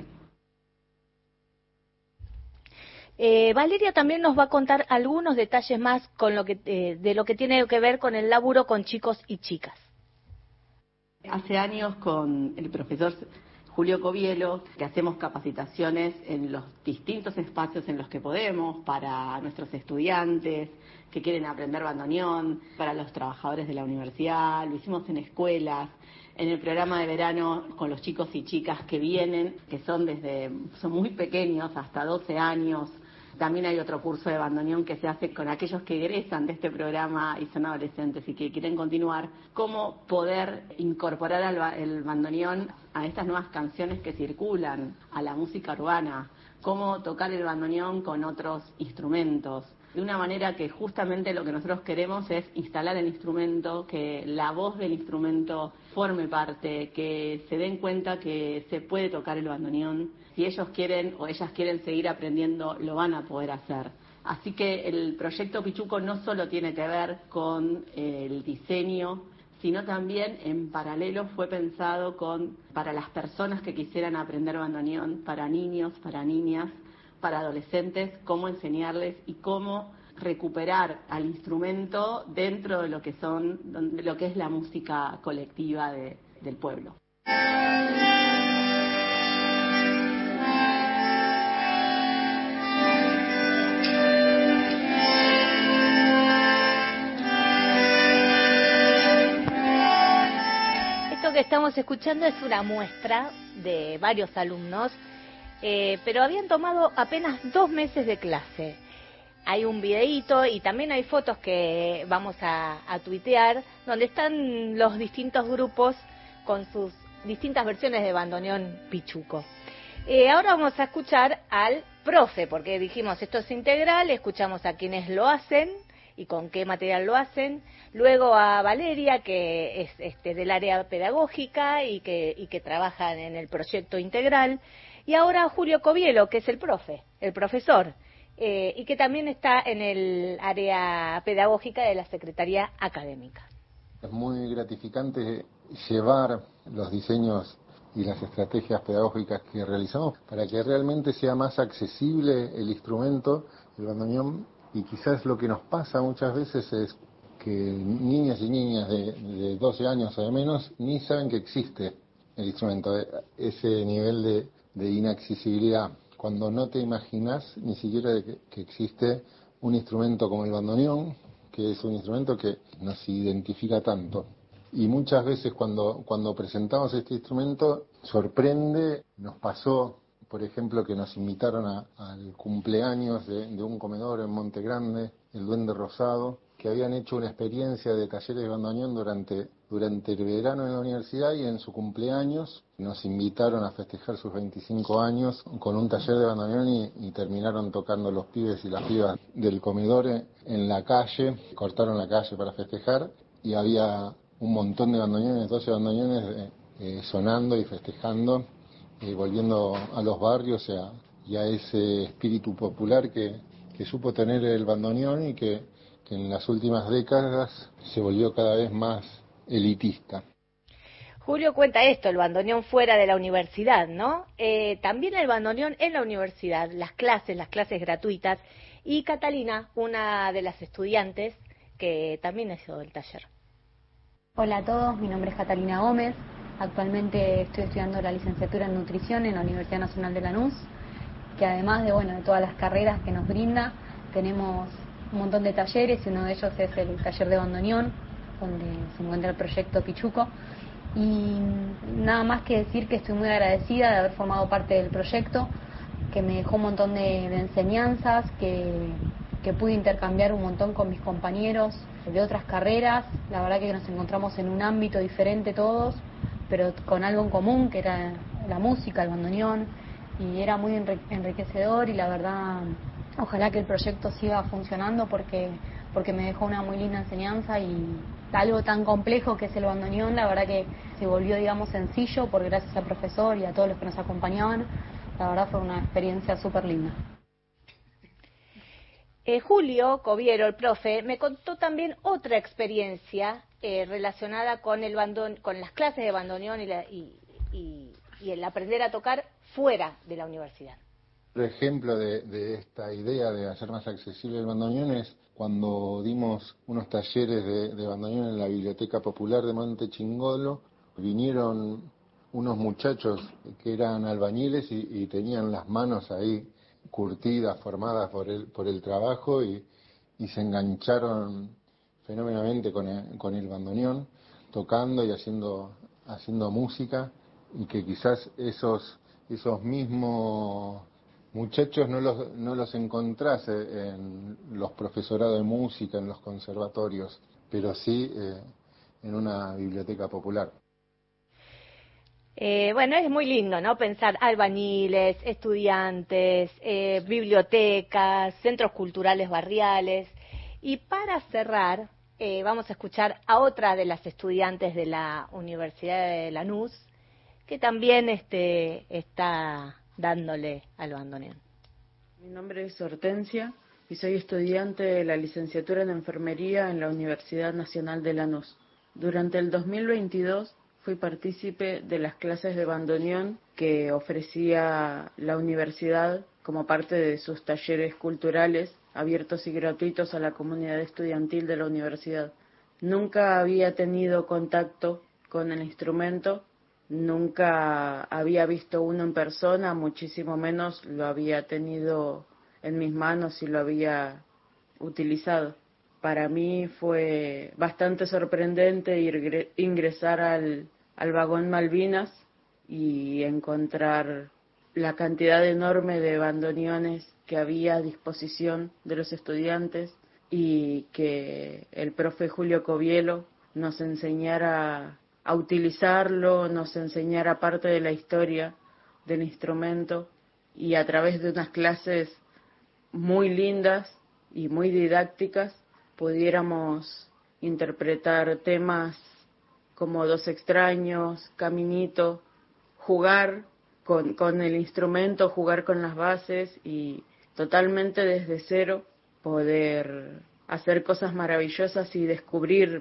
Valeria también nos va a contar algunos detalles más con de lo que tiene que ver con el laburo con chicos y chicas. Hace años con el profesor Julio Covielo, que hacemos capacitaciones en los distintos espacios en los que podemos, para nuestros estudiantes que quieren aprender bandoneón, para los trabajadores de la universidad, lo hicimos en escuelas, en el programa de verano con los chicos y chicas que vienen, que son muy pequeños, hasta 12 años. También hay otro curso de bandoneón que se hace con aquellos que egresan de este programa y son adolescentes y que quieren continuar, cómo poder incorporar el bandoneón a estas nuevas canciones que circulan, a la música urbana, cómo tocar el bandoneón con otros instrumentos, de una manera que justamente lo que nosotros queremos es instalar el instrumento, que la voz del instrumento forme parte, que se den cuenta que se puede tocar el bandoneón. Si ellos quieren o ellas quieren seguir aprendiendo, lo van a poder hacer. Así que el proyecto Pichuco no solo tiene que ver con el diseño, sino también en paralelo fue pensado para las personas que quisieran aprender bandoneón, para niños, para niñas, para adolescentes, cómo enseñarles y cómo recuperar al instrumento dentro de lo que es la música colectiva del pueblo. Esto que estamos escuchando es una muestra de varios alumnos, pero habían tomado apenas 2 meses de clase. Hay un videíto y también hay fotos que vamos a tuitear, donde están los distintos grupos con sus distintas versiones de bandoneón pichuco. Ahora vamos a escuchar al profe, porque dijimos esto es integral, escuchamos a quienes lo hacen y con qué material lo hacen, luego a Valeria, que es del área pedagógica y que trabaja en el proyecto integral, y ahora a Julio Covielo, que es el profesor, y que también está en el área pedagógica de la Secretaría Académica. Es muy gratificante llevar los diseños y las estrategias pedagógicas que realizamos para que realmente sea más accesible el instrumento, el bandoneón, y quizás lo que nos pasa muchas veces es que niñas y niñas de 12 años o de menos ni saben que existe el instrumento, ese nivel de inaccesibilidad, cuando no te imaginas ni siquiera que existe un instrumento como el bandoneón, que es un instrumento que nos identifica tanto. Y muchas veces cuando presentamos este instrumento sorprende. Nos pasó, por ejemplo, que nos invitaron al cumpleaños de un comedor en Monte Grande, el Duende Rosado, que habían hecho una experiencia de talleres de bandoneón durante el verano en la universidad, y en su cumpleaños nos invitaron a festejar sus 25 años con un taller de bandoneón y terminaron tocando los pibes y las pibas del comedor en la calle, cortaron la calle para festejar y había un montón de bandoneones, 12 bandoneones sonando y festejando, volviendo a los barrios y a ese espíritu popular que supo tener el bandoneón y que en las últimas décadas se volvió cada vez más elitista. Julio cuenta esto, el bandoneón fuera de la universidad, ¿no? También el bandoneón en la universidad, las clases gratuitas, y Catalina, una de las estudiantes que también hizo el taller. Hola a todos, mi nombre es Catalina Gómez, actualmente estoy estudiando la licenciatura en nutrición en la Universidad Nacional de Lanús, que además de todas las carreras que nos brinda, tenemos un montón de talleres y uno de ellos es el taller de bandoneón, donde se encuentra el proyecto Pichuco. Y nada más que decir que estoy muy agradecida de haber formado parte del proyecto, que me dejó un montón de enseñanzas, que pude intercambiar un montón con mis compañeros de otras carreras. La verdad que nos encontramos en un ámbito diferente todos, pero con algo en común, que era la música, el bandoneón, y era muy enriquecedor, y la verdad ojalá que el proyecto siga funcionando porque me dejó una muy linda enseñanza, y algo tan complejo que es el bandoneón, la verdad que se volvió, sencillo, porque gracias al profesor y a todos los que nos acompañaban, la verdad fue una experiencia súper linda. Julio Covielo, el profe, me contó también otra experiencia relacionada con con las clases de bandoneón y el aprender a tocar fuera de la universidad. Otro ejemplo de esta idea de hacer más accesible el bandoneón es cuando dimos unos talleres de bandoneón en la Biblioteca Popular de Monte Chingolo. Vinieron unos muchachos que eran albañiles y tenían las manos ahí curtidas, formadas por el trabajo y se engancharon fenómenamente con el bandoneón, tocando y haciendo música, y que quizás esos mismos muchachos no los encontrás en los profesorados de música, en los conservatorios, pero sí en una biblioteca popular. Bueno, es muy lindo, ¿no? Pensar albañiles, estudiantes, bibliotecas, centros culturales barriales. Y para cerrar, vamos a escuchar a otra de las estudiantes de la Universidad de Lanús, que también está dándole al bandoneón. Mi nombre es Hortensia y soy estudiante de la licenciatura en Enfermería en la Universidad Nacional de Lanús. Durante el 2022 fui partícipe de las clases de bandoneón que ofrecía la universidad como parte de sus talleres culturales abiertos y gratuitos a la comunidad estudiantil de la universidad. Nunca había tenido contacto con el instrumento, nunca había visto uno en persona, muchísimo menos lo había tenido en mis manos y lo había utilizado. Para mí fue bastante sorprendente ingresar al vagón Malvinas y encontrar la cantidad enorme de bandoneones que había a disposición de los estudiantes y que el profe Julio Covielo nos enseñara a utilizarlo, nos enseñara parte de la historia del instrumento y a través de unas clases muy lindas y muy didácticas pudiéramos interpretar temas como Dos extraños, Caminito, jugar con el instrumento, jugar con las bases y totalmente desde cero poder hacer cosas maravillosas y descubrir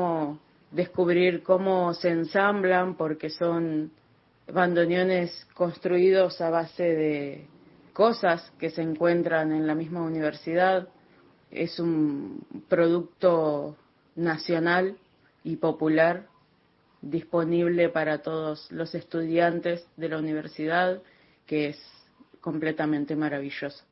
cómo se ensamblan, porque son bandoneones construidos a base de cosas que se encuentran en la misma universidad. Es un producto nacional y popular disponible para todos los estudiantes de la universidad, que es completamente maravilloso.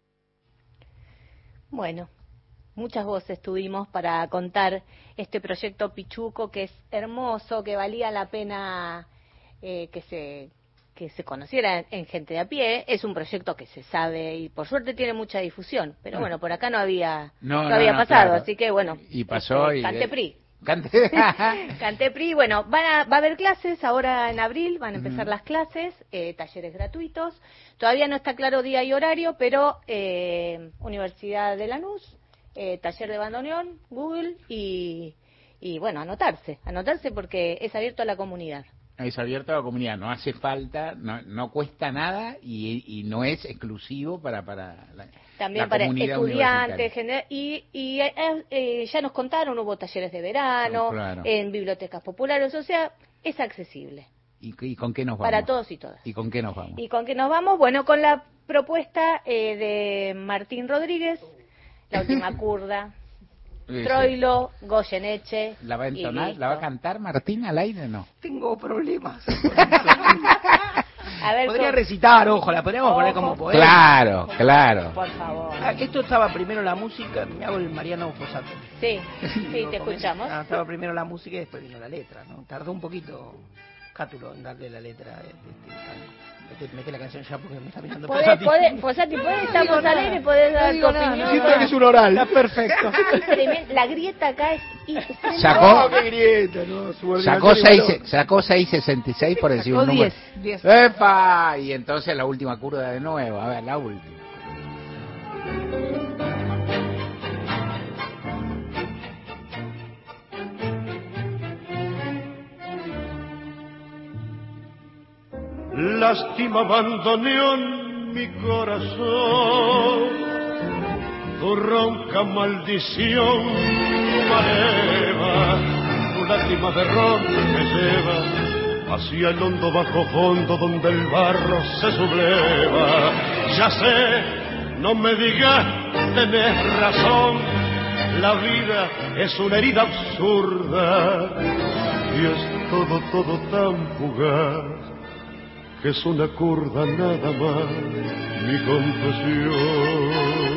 Bueno, muchas voces tuvimos para contar este proyecto Pichuco, que es hermoso, que valía la pena que se conociera en Gente de a Pie. Es un proyecto que se sabe y por suerte tiene mucha difusión, pero bueno, por acá no había pasado, claro. Así que bueno, y pasó Canteprí. Canteprí, bueno, va a haber clases ahora en abril, van a empezar las clases, talleres gratuitos. Todavía no está claro día y horario, pero Universidad de Lanús, taller de bandoneón, Google y bueno, anotarse porque es abierto a la comunidad. Es abierto a la comunidad, no hace falta, no cuesta nada y no es exclusivo para también la para comunidad estudiantes y ya nos contaron, hubo talleres de verano, claro, en bibliotecas populares, o sea, es accesible. ¿Y con qué nos vamos? Para todos y todas. ¿Y con qué nos vamos? ¿Y con qué nos vamos? Bueno, con la propuesta de Martín Rodríguez, La última curda. Troilo, Goyeneche. ¿La va a entonar? ¿La va a cantar Martín al aire o no? Tengo problemas. A ver, podría recitar, ojo, la podríamos poner como poema. Claro. Por favor. Esto estaba primero la música, me hago el Mariano Fosato. Sí, te escuchamos. Estaba primero la música y después vino la letra, ¿no? Tardó un poquito Cátulo en darle la letra de mete la canción ya porque me está mirando Fossati. Fossati, estamos al aire y podés dar tu opinión. Siento que es un oral. Está perfecto. La grieta acá es... ¿Qué grieta? No, sacó 6.66 por decir un número. 10. ¡Epa! Y entonces la última curva de nuevo. A ver, la última. Lástima bandoneón mi corazón, tu ronca maldición maleva, tu lágrima de ron me lleva hacia el hondo bajo fondo donde el barro se subleva. Ya sé, no me digas, tenés razón, la vida es una herida absurda y es todo tan fugaz. que es una curda nada más, mi confesión.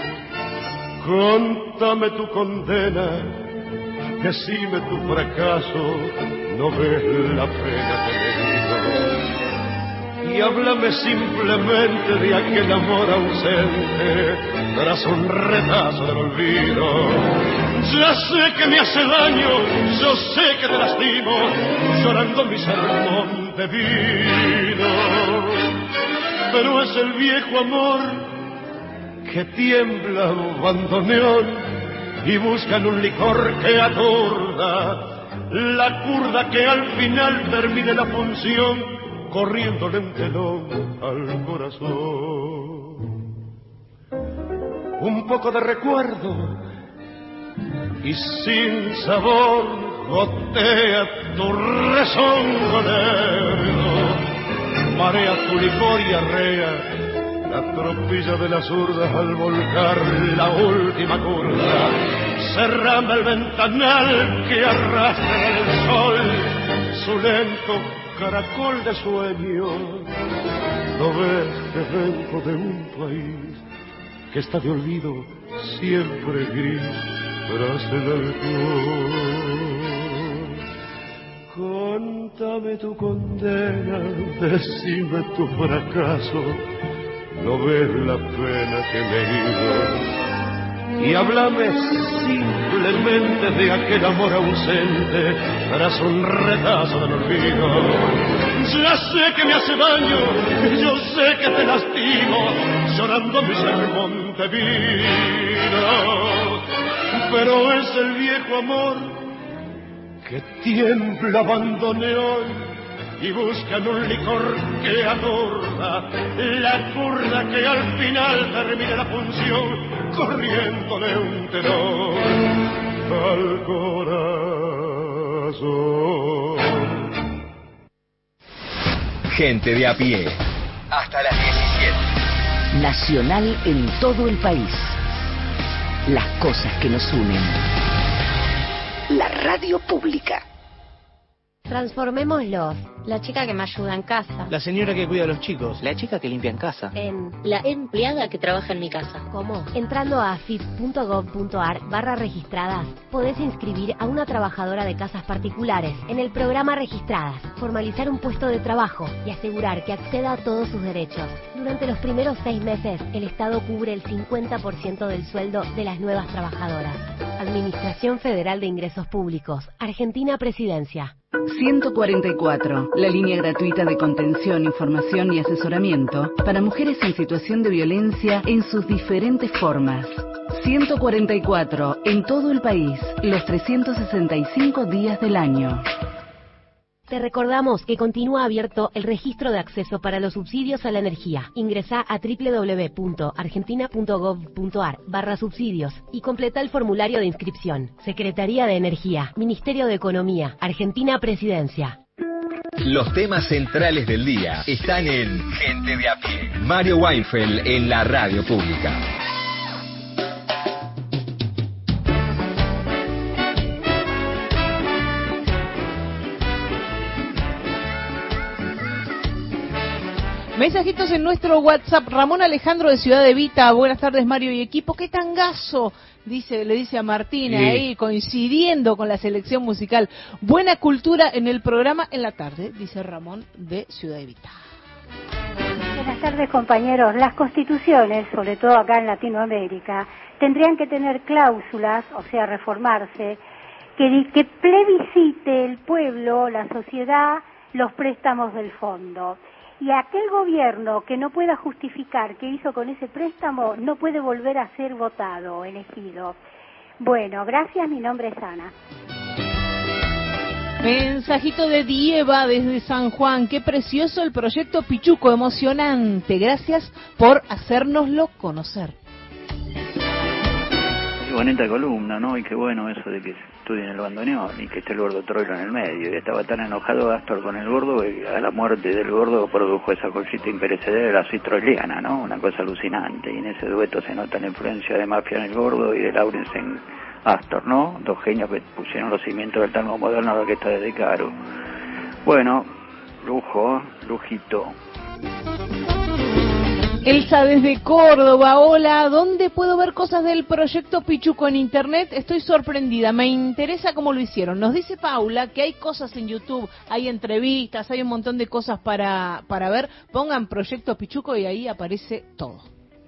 Contame tu condena, decime tu fracaso, no ves la pena que me dio. Y háblame simplemente de aquel amor ausente, tras un retazo del olvido. Ya sé que me hace daño, yo sé que te lastimo, llorando mi sermón de vino. Pero es el viejo amor que tiembla bandoneón y buscan un licor que aturda, la curda que al final termine la función, corriéndole un telón al corazón. Un poco de recuerdo y sin sabor gotea tu rezongo negro, marea tu licor y arrea la tropilla de las zurdas al volcar la última curva. Cerrame el ventanal que arrastra el sol su lento caracol de sueño. No ves que vengo de un país que está de olvido siempre gris tras el alcohol. Contame tu condena, decime tu fracaso, no ves la pena que me dio. Y háblame simplemente de aquel amor ausente tras un retazo del olvido. Ya sé que me hace daño, yo sé que te lastimo, llorando mi sermón de vino. Pero es el viejo amor que tiembla bandoneón y buscan un licor que atorda, la curda que al final termine la función, corriéndole un telón al corazón. Gente de a pie, hasta las 17. Nacional en todo el país. Las cosas que nos unen. La radio pública. Transformémoslos. La chica que me ayuda en casa. La señora que cuida a los chicos. La chica que limpia en casa. La empleada que trabaja en mi casa. ¿Cómo? Entrando a afip.gov.ar/registradas, podés inscribir a una trabajadora de casas particulares en el programa Registradas, formalizar un puesto de trabajo y asegurar que acceda a todos sus derechos. Durante los primeros 6 meses, el Estado cubre el 50% del sueldo de las nuevas trabajadoras. Administración Federal de Ingresos Públicos. Argentina Presidencia. 144, la línea gratuita de contención, información y asesoramiento para mujeres en situación de violencia en sus diferentes formas. 144, en todo el país, los 365 días del año. Te recordamos que continúa abierto el registro de acceso para los subsidios a la energía. Ingresá a www.argentina.gov.ar/subsidios y completa el formulario de inscripción. Secretaría de Energía, Ministerio de Economía, Argentina Presidencia. Los temas centrales del día están en Gente de a pie. Mario Weinfeld en la radio pública. Mensajitos en nuestro WhatsApp. Ramón Alejandro de Ciudad Evita. Buenas tardes, Mario y equipo. ¡Qué tangazo! Le dice a Martina, ahí coincidiendo con la selección musical. Buena cultura en el programa en la tarde, dice Ramón de Ciudad Evita. Buenas tardes, compañeros. Las constituciones, sobre todo acá en Latinoamérica, tendrían que tener cláusulas, o sea, reformarse, que plebiscite el pueblo, la sociedad, los préstamos del fondo. Y aquel gobierno que no pueda justificar qué hizo con ese préstamo no puede volver a ser votado o elegido. Bueno, gracias, mi nombre es Ana. Mensajito de Dieva desde San Juan. Qué precioso el proyecto Pichuco, emocionante. Gracias por hacérnoslo conocer. Qué bonita columna, ¿no? Y qué bueno eso de que estudien el bandoneón y que esté el gordo Troilo en el medio. Y estaba tan enojado Astor con el gordo que a la muerte del gordo produjo esa cosita imperecedera de la suite troiliana, ¿no? Una cosa alucinante. Y en ese dueto se nota la influencia de Mafia en el gordo y de Lawrence en Astor, ¿no? Dos genios que pusieron los cimientos del tango moderno a la orquesta de De Caro. Bueno, Lujo, lujito. Elsa desde Córdoba, hola, ¿dónde puedo ver cosas del proyecto Pichuco en internet? Estoy sorprendida, me interesa cómo lo hicieron. Nos dice Paula que hay cosas en YouTube, hay entrevistas, hay un montón de cosas para ver. Pongan proyecto Pichuco y ahí aparece todo.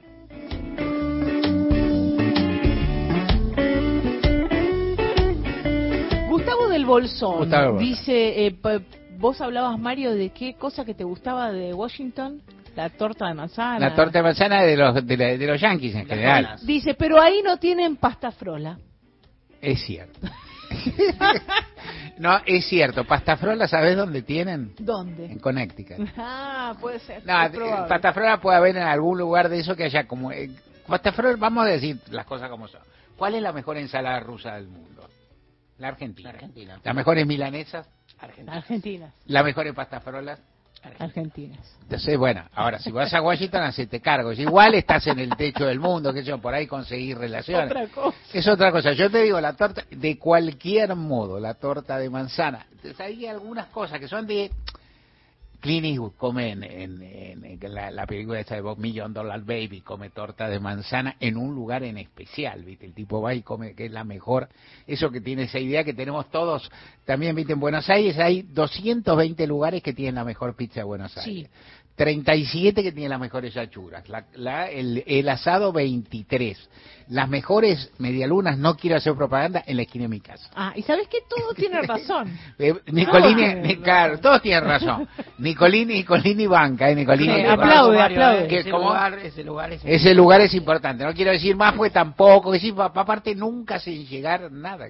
Gustavo del Bolsón dice, vos hablabas, Mario, de qué cosa que te gustaba de Washington. La torta de manzana. La torta de manzana de los yanquis en general. Dice, pero ahí no tienen pasta frola. Es cierto. No, es cierto. Pasta frola, ¿sabés dónde tienen? ¿Dónde? En Connecticut. Ah, puede ser. No, pasta frola puede haber en algún lugar de eso que haya como... pasta frola, vamos a decir las cosas como son. ¿Cuál es la mejor ensalada rusa del mundo? La Argentina. Las mejores milanesas. Argentinas. Las mejores pasta frolas. Argentinas. Entonces, bueno, ahora si vas a Washington, hacete cargo. Igual estás en el techo del mundo, que yo por ahí conseguir relaciones. Otra cosa. Es otra cosa. Yo te digo, la torta, de cualquier modo, la torta de manzana. Entonces, hay algunas cosas que son de... Clint Eastwood come en la película esta de $1 Million Baby, come torta de manzana en un lugar en especial, ¿viste? El tipo va y come, que es la mejor, eso que tiene esa idea que tenemos todos, también, ¿viste? En Buenos Aires hay 220 lugares que tienen la mejor pizza de Buenos Aires. Sí. 37 que tienen las mejores achuras, el asado 23, las mejores medialunas, no quiero hacer propaganda, en la esquina de mi casa. Ah, y sabes que todo tiene razón. Nicolini, claro, todos tienen razón. Nicolini banca, Nicolini. Aplaude. Ese lugar es importante, no quiero decir más, pues tampoco, decir, aparte nunca sin llegar nada.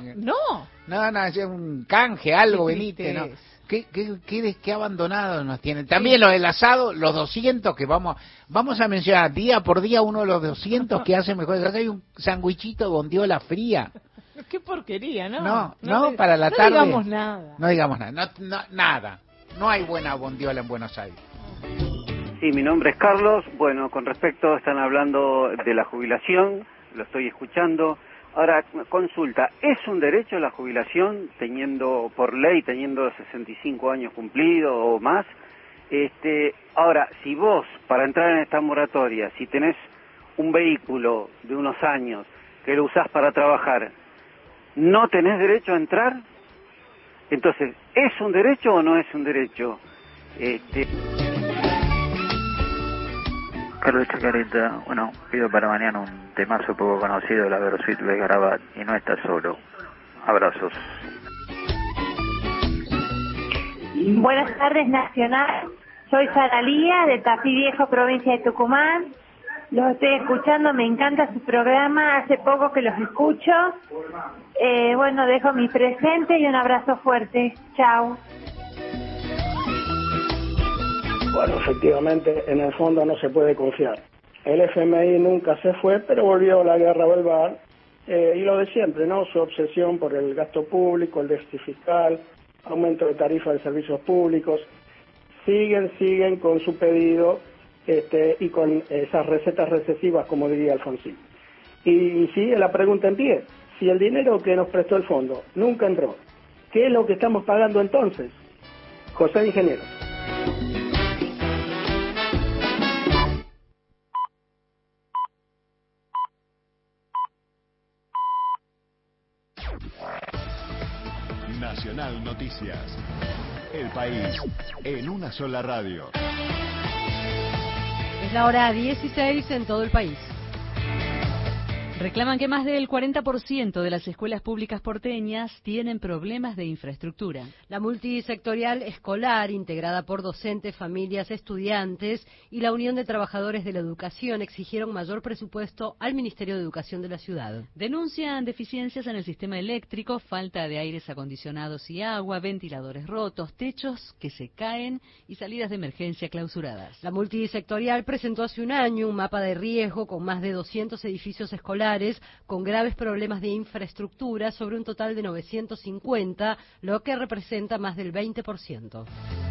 No, es un canje, algo, venite, ¿no? ¿Qué abandonado nos tienen? También lo del asado, los 200 que vamos a mencionar día por día, uno de los 200 que hace mejor. Hay un sandwichito de bondiola fría. Qué porquería, ¿no? No, para la tarde. No digamos nada. No digamos nada, nada. No hay buena bondiola en Buenos Aires. Sí, mi nombre es Carlos. Bueno, con respecto, están hablando de la jubilación, lo estoy escuchando. Ahora, consulta, ¿es un derecho la jubilación por ley, teniendo 65 años cumplidos o más? Ahora, si vos, para entrar en esta moratoria, si tenés un vehículo de unos años que lo usás para trabajar, ¿no tenés derecho a entrar? Entonces, ¿es un derecho o no es un derecho? Carlos Chacarita, bueno, pido para mañana un temazo poco conocido de la Versuit de Garabat, y no está solo. Abrazos. Buenas tardes, Nacional. Soy Sara Lía, de Tafí Viejo, provincia de Tucumán. Los estoy escuchando, me encanta su programa, hace poco que los escucho. Bueno, dejo mi presente y un abrazo fuerte. Chao. Bueno, efectivamente, en el fondo no se puede confiar. El FMI nunca se fue, pero volvió la guerra verbal. Y lo de siempre, ¿no? Su obsesión por el gasto público, el déficit fiscal, aumento de tarifas de servicios públicos. Siguen con su pedido y con esas recetas recesivas, como diría Alfonsín. Y sigue la pregunta en pie. Si el dinero que nos prestó el fondo nunca entró, ¿qué es lo que estamos pagando entonces? José Ingeniero. Nacional Noticias. El país en una sola radio. Es la hora 16 en todo el país. Reclaman que más del 40% de las escuelas públicas porteñas tienen problemas de infraestructura. La multisectorial escolar, integrada por docentes, familias, estudiantes y la Unión de Trabajadores de la Educación, exigieron mayor presupuesto al Ministerio de Educación de la ciudad. Denuncian deficiencias en el sistema eléctrico, falta de aires acondicionados y agua, ventiladores rotos, techos que se caen y salidas de emergencia clausuradas. La multisectorial presentó hace un año un mapa de riesgo con más de 200 edificios escolares con graves problemas de infraestructura sobre un total de 950, lo que representa más del 20%.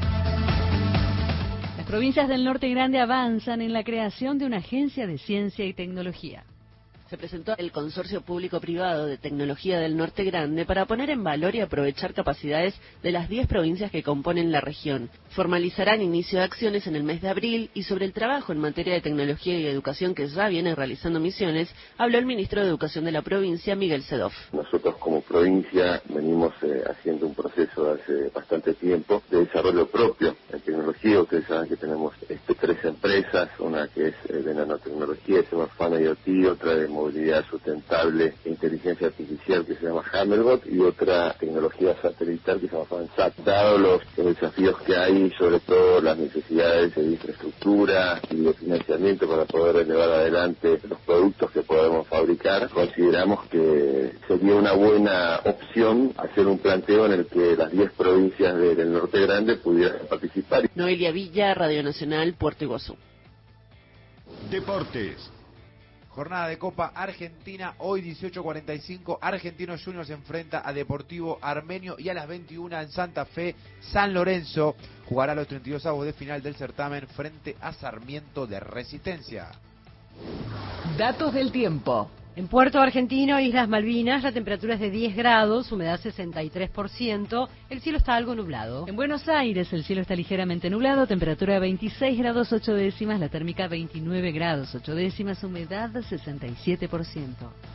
Las provincias del Norte Grande avanzan en la creación de una agencia de ciencia y tecnología. Se presentó el Consorcio Público-Privado de Tecnología del Norte Grande para poner en valor y aprovechar capacidades de las 10 provincias que componen la región. Formalizarán inicio de acciones en el mes de abril y sobre el trabajo en materia de tecnología y educación que ya viene realizando Misiones, habló el ministro de Educación de la provincia, Miguel Sedov. Nosotros como provincia venimos haciendo un proceso hace bastante tiempo de desarrollo propio en tecnología. Ustedes saben que tenemos 3 empresas, una que es de nanotecnología, se llama Fana IoT, otra de movilidad sustentable e inteligencia artificial que se llama Hammelbot y otra tecnología satelital que se llama FANSAT. Dado los desafíos que hay, sobre todo las necesidades de infraestructura y de financiamiento para poder llevar adelante los productos que podemos fabricar, consideramos que sería una buena opción hacer un planteo en el que las 10 provincias del Norte Grande pudieran participar. Noelia Villa, Radio Nacional, Puerto Iguazú. Deportes. Jornada de Copa Argentina, hoy 18:45, Argentinos Juniors se enfrenta a Deportivo Armenio y a las 21 en Santa Fe, San Lorenzo jugará los 32avos de final del certamen frente a Sarmiento de Resistencia. Datos del tiempo. En Puerto Argentino, Islas Malvinas, la temperatura es de 10 grados, humedad 63%, el cielo está algo nublado. En Buenos Aires, el cielo está ligeramente nublado, temperatura 26 grados 8 décimas, la térmica 29 grados 8 décimas, humedad 67%.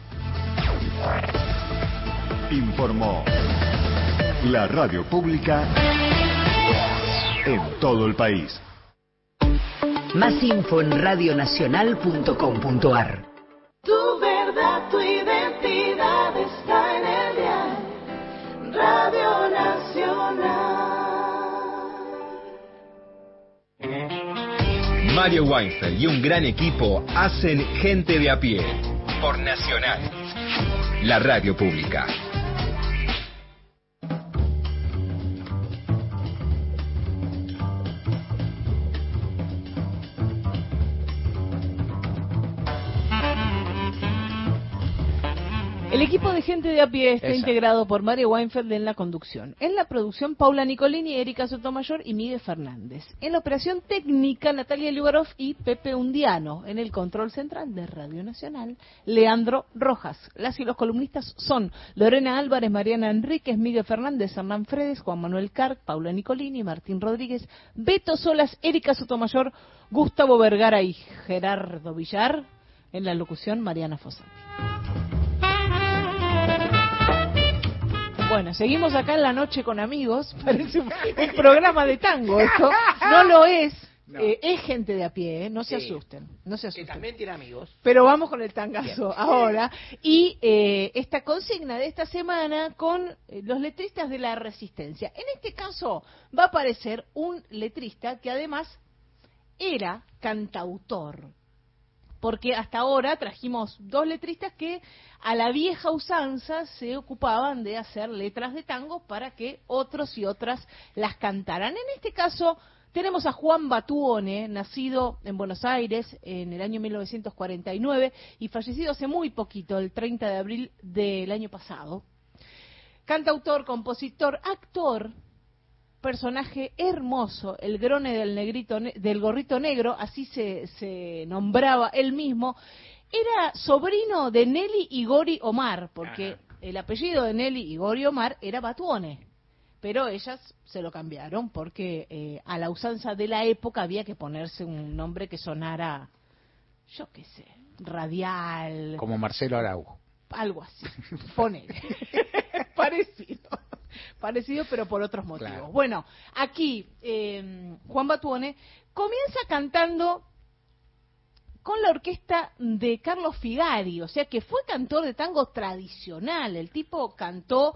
Informó la radio pública en todo el país. Más info en radionacional.com.ar. Tu verdad, tu identidad está en el dial Radio Nacional. Mario Weinfeld y un gran equipo hacen Gente de a pie por Nacional, la radio pública. El equipo de Gente de a pie está integrado por Mario Weinfeld en la conducción. En la producción, Paula Nicolini, Erika Sotomayor y Miguel Fernández. En la operación técnica, Natalia Lugarov y Pepe Undiano. En el control central de Radio Nacional, Leandro Rojas. Las y los columnistas son Lorena Álvarez, Mariana Enríquez, Miguel Fernández, Hernán Fredes, Juan Manuel Carc, Paula Nicolini, Martín Rodríguez, Beto Solas, Erika Sotomayor, Gustavo Vergara y Gerardo Villar. En la locución, Mariana Fossati. Bueno, seguimos acá en la noche con amigos. Parece un programa de tango esto. No lo es. No. Es Gente de a pie, no se asusten. No se asusten. Que también tiene amigos. Pero vamos con el tangazo ahora. Y esta consigna de esta semana con los letristas de la Resistencia. En este caso va a aparecer un letrista que además era cantautor. Porque hasta ahora trajimos 2 letristas que a la vieja usanza se ocupaban de hacer letras de tango para que otros y otras las cantaran. En este caso tenemos a Juan Batuone, nacido en Buenos Aires en el año 1949 y fallecido hace muy poquito, el 30 de abril del año pasado. Cantautor, compositor, actor, personaje hermoso, el grone del gorrito negro, así se nombraba él mismo. Era sobrino de Nelly y Gori Omar, porque el apellido de Nelly y Gori Omar era Batuone, pero ellas se lo cambiaron porque a la usanza de la época había que ponerse un nombre que sonara, yo qué sé, radial. Como Marcelo Araujo. Algo así, ponele. Parecido, pero por otros motivos. Claro. Bueno, aquí Juan Batuone comienza cantando con la orquesta de Carlos Figari, o sea que fue cantor de tango tradicional. El tipo cantó,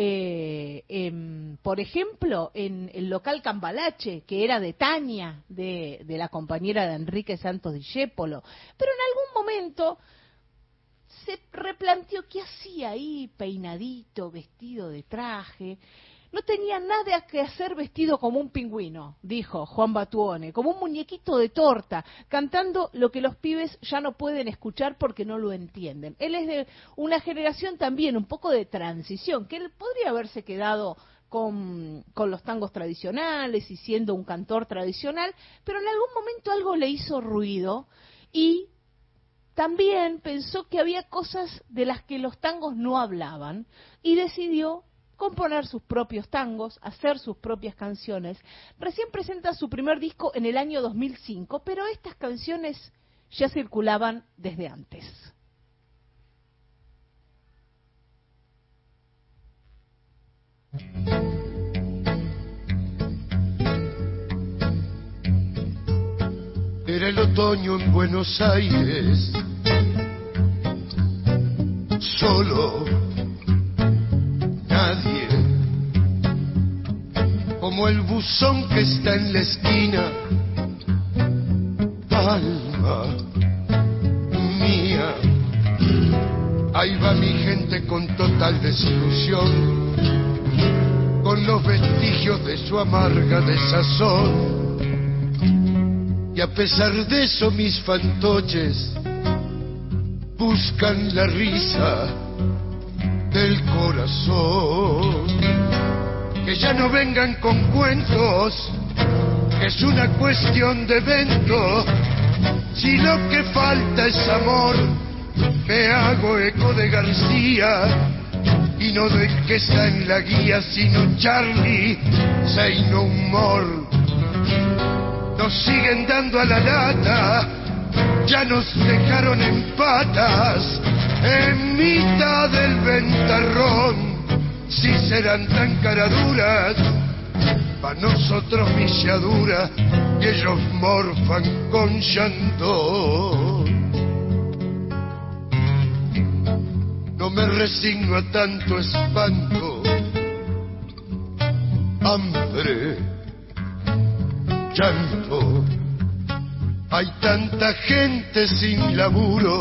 por ejemplo, en el local Cambalache, que era de Tania, de la compañera de Enrique Santos Discépolo. Pero en algún momento se replanteó qué hacía ahí, peinadito, vestido de traje. No tenía nada que hacer vestido como un pingüino, dijo Juan Batuone, como un muñequito de torta, cantando lo que los pibes ya no pueden escuchar porque no lo entienden. Él es de una generación también un poco de transición, que él podría haberse quedado con los tangos tradicionales y siendo un cantor tradicional, pero en algún momento algo le hizo ruido y también pensó que había cosas de las que los tangos no hablaban y decidió componer sus propios tangos, hacer sus propias canciones. Recién presenta su primer disco en el año 2005, pero estas canciones ya circulaban desde antes. Era el otoño en Buenos Aires, solo, nadie, como el buzón que está en la esquina, alma mía, ahí va mi gente con total desilusión, con los vestigios de su amarga desazón. Y a pesar de eso mis fantoches buscan la risa del corazón. Que ya no vengan con cuentos, que es una cuestión de evento. Si lo que falta es amor, me hago eco de García y no del que está en la guía, sino Charlie, say no more. Nos siguen dando a la lata, ya nos dejaron en patas, en mitad del ventarrón. Si serán tan caraduras, pa' nosotros milladura, y ellos morfan con llanto. No me resigno a tanto espanto, hambre, llanto. Hay tanta gente sin laburo,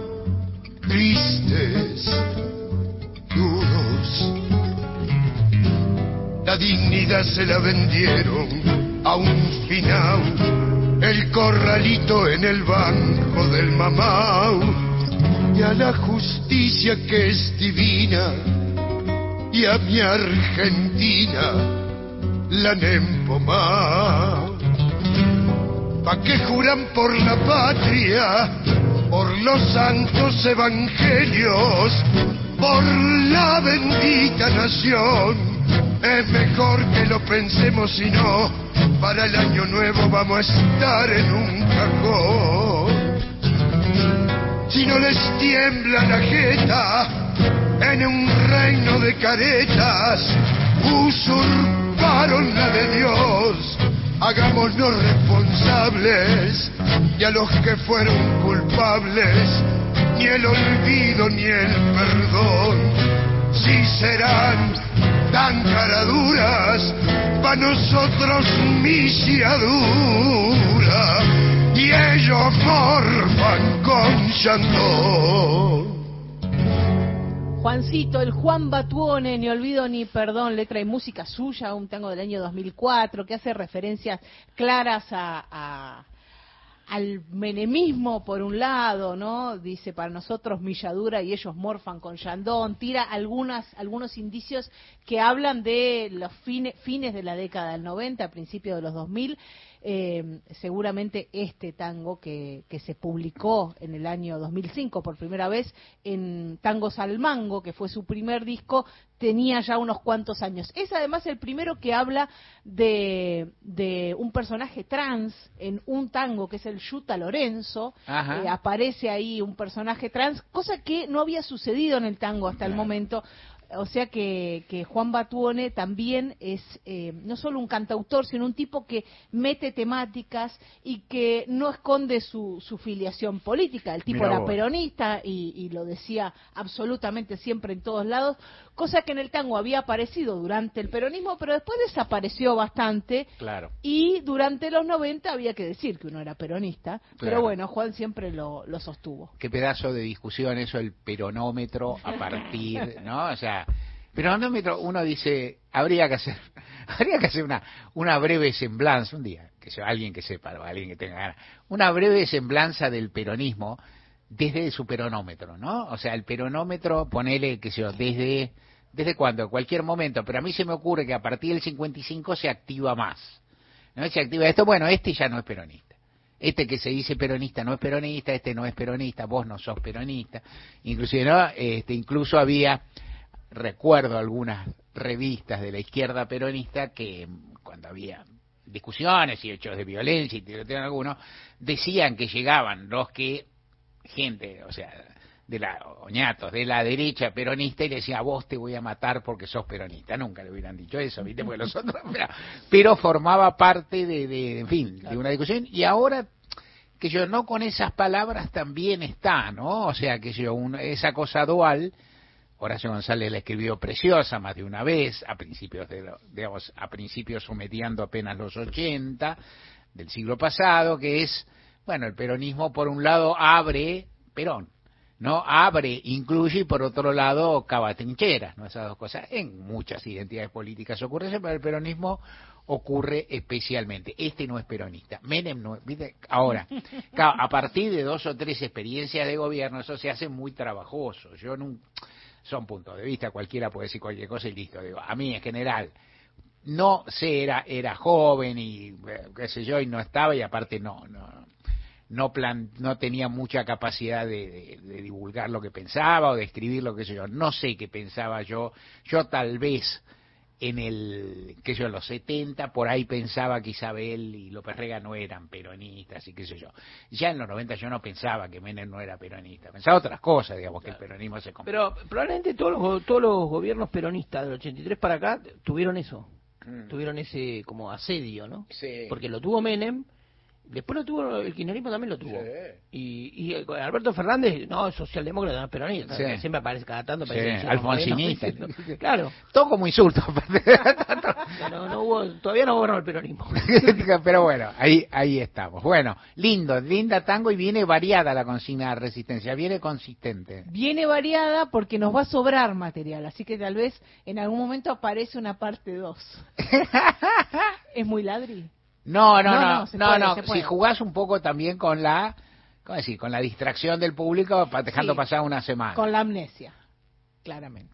tristes, duros. La dignidad se la vendieron a un finau, el corralito en el banco del mamau, y a la justicia que es divina, y a mi Argentina la han empomado. ¿Pa' qué juran por la patria, por los santos evangelios, por la bendita nación? Es mejor que lo pensemos, y no, para el año nuevo vamos a estar en un cajón. Si no les tiembla la jeta en un reino de caretas, usurparon la de Dios. Hagámonos responsables, y a los que fueron culpables ni el olvido ni el perdón. Si serán tan caraduras, pa' nosotros milladura, y ellos morfan con llanto. Juancito, el Juan Batuone, ni olvido ni perdón, letra y música suya, un tango del año 2004 que hace referencias claras al menemismo por un lado, ¿no? Dice, para nosotros milladura y ellos morfan con Yandón. Tira algunos indicios que hablan de los fines de la década del 90, principios de los 2000. Seguramente este tango que se publicó en el año 2005 por primera vez en Tangos al Mango, que fue su primer disco, tenía ya unos cuantos años. Es además el primero que habla de un personaje trans en un tango, que es el Yuta Lorenzo. Aparece ahí un personaje trans, cosa que no había sucedido en el tango hasta el momento. O sea que Juan Batuone también es no solo un cantautor, sino un tipo que mete temáticas y que no esconde su filiación política. El tipo era peronista y lo decía absolutamente siempre en todos lados, cosa que en el tango había aparecido durante el peronismo, pero después desapareció bastante. Claro. Y durante los 90 había que decir que uno era peronista, pero bueno, Juan siempre lo sostuvo. Qué pedazo de discusión eso, el peronómetro a partir, ¿no? O sea, peronómetro, uno dice, habría que hacer una breve semblanza un día, que sea alguien que sepa, o alguien que tenga ganas, una breve semblanza del peronismo desde su peronómetro, ¿no? O sea, el peronómetro, ponele, que sea, desde cuándo, cualquier momento, pero a mí se me ocurre que a partir del 55 se activa más, ¿no? Se activa esto, bueno, este ya no es peronista. este que se dice peronista no es peronista, este no es peronista, vos no sos peronista. Inclusive, ¿no? Incluso había, recuerdo algunas revistas de la izquierda peronista que cuando había discusiones y hechos de violencia y tiroteo en algunos, decían que llegaban los que, gente, o sea, de la oñatos, de la derecha peronista, y le decía, a vos te voy a matar porque sos peronista. Nunca le hubieran dicho eso, ¿viste? Porque los otros, pero formaba parte en fin, de una discusión, y ahora, que yo no con esas palabras también está, ¿no? O sea, que yo, esa cosa dual, Horacio González la escribió preciosa más de una vez, a principios a principios sometiendo apenas los 80 del siglo pasado, que es, bueno, el peronismo por un lado abre, Perón, ¿no? Abre, incluye, y por otro lado cava trincheras, ¿no? Esas dos cosas. En muchas identidades políticas ocurre eso, pero el peronismo ocurre especialmente. Este no es peronista. Menem no, ¿viste? Ahora, a partir de 2 o 3 experiencias de gobierno, eso se hace muy trabajoso. Yo no, son puntos de vista, cualquiera puede decir cualquier cosa y listo. Digo, a mí en general, no sé, era joven y qué sé yo, y no estaba, y aparte no tenía mucha capacidad de divulgar lo que pensaba o de escribir lo que sé yo. No sé qué pensaba yo. Yo tal vez en los 70 por ahí pensaba que Isabel y López Rega no eran peronistas y qué sé yo. Ya en los 90 yo no pensaba que Menem no era peronista. Pensaba otras cosas, digamos, que el peronismo se Pero probablemente todos los gobiernos peronistas del 83 para acá tuvieron eso. Tuvieron ese como asedio, ¿no? Sí. Porque lo tuvo Menem. Después lo tuvo, el kirchnerismo también lo tuvo. Sí. Y Alberto Fernández, no, es socialdemócrata, no es peronista. Sí. Siempre aparece cada tanto. Sí. Alfonsinista. Claro. Todo como insulto. Todavía no gobernó el peronismo. Pero bueno, ahí estamos. Bueno, linda tango, y viene variada la consigna de resistencia, viene consistente. Viene variada porque nos va a sobrar material, así que tal vez en algún momento aparece una parte 2. ¿Es muy ladri? No. Si jugás un poco también con la, ¿cómo decir? Con la distracción del público, dejando pasar una semana. Con la amnesia, claramente.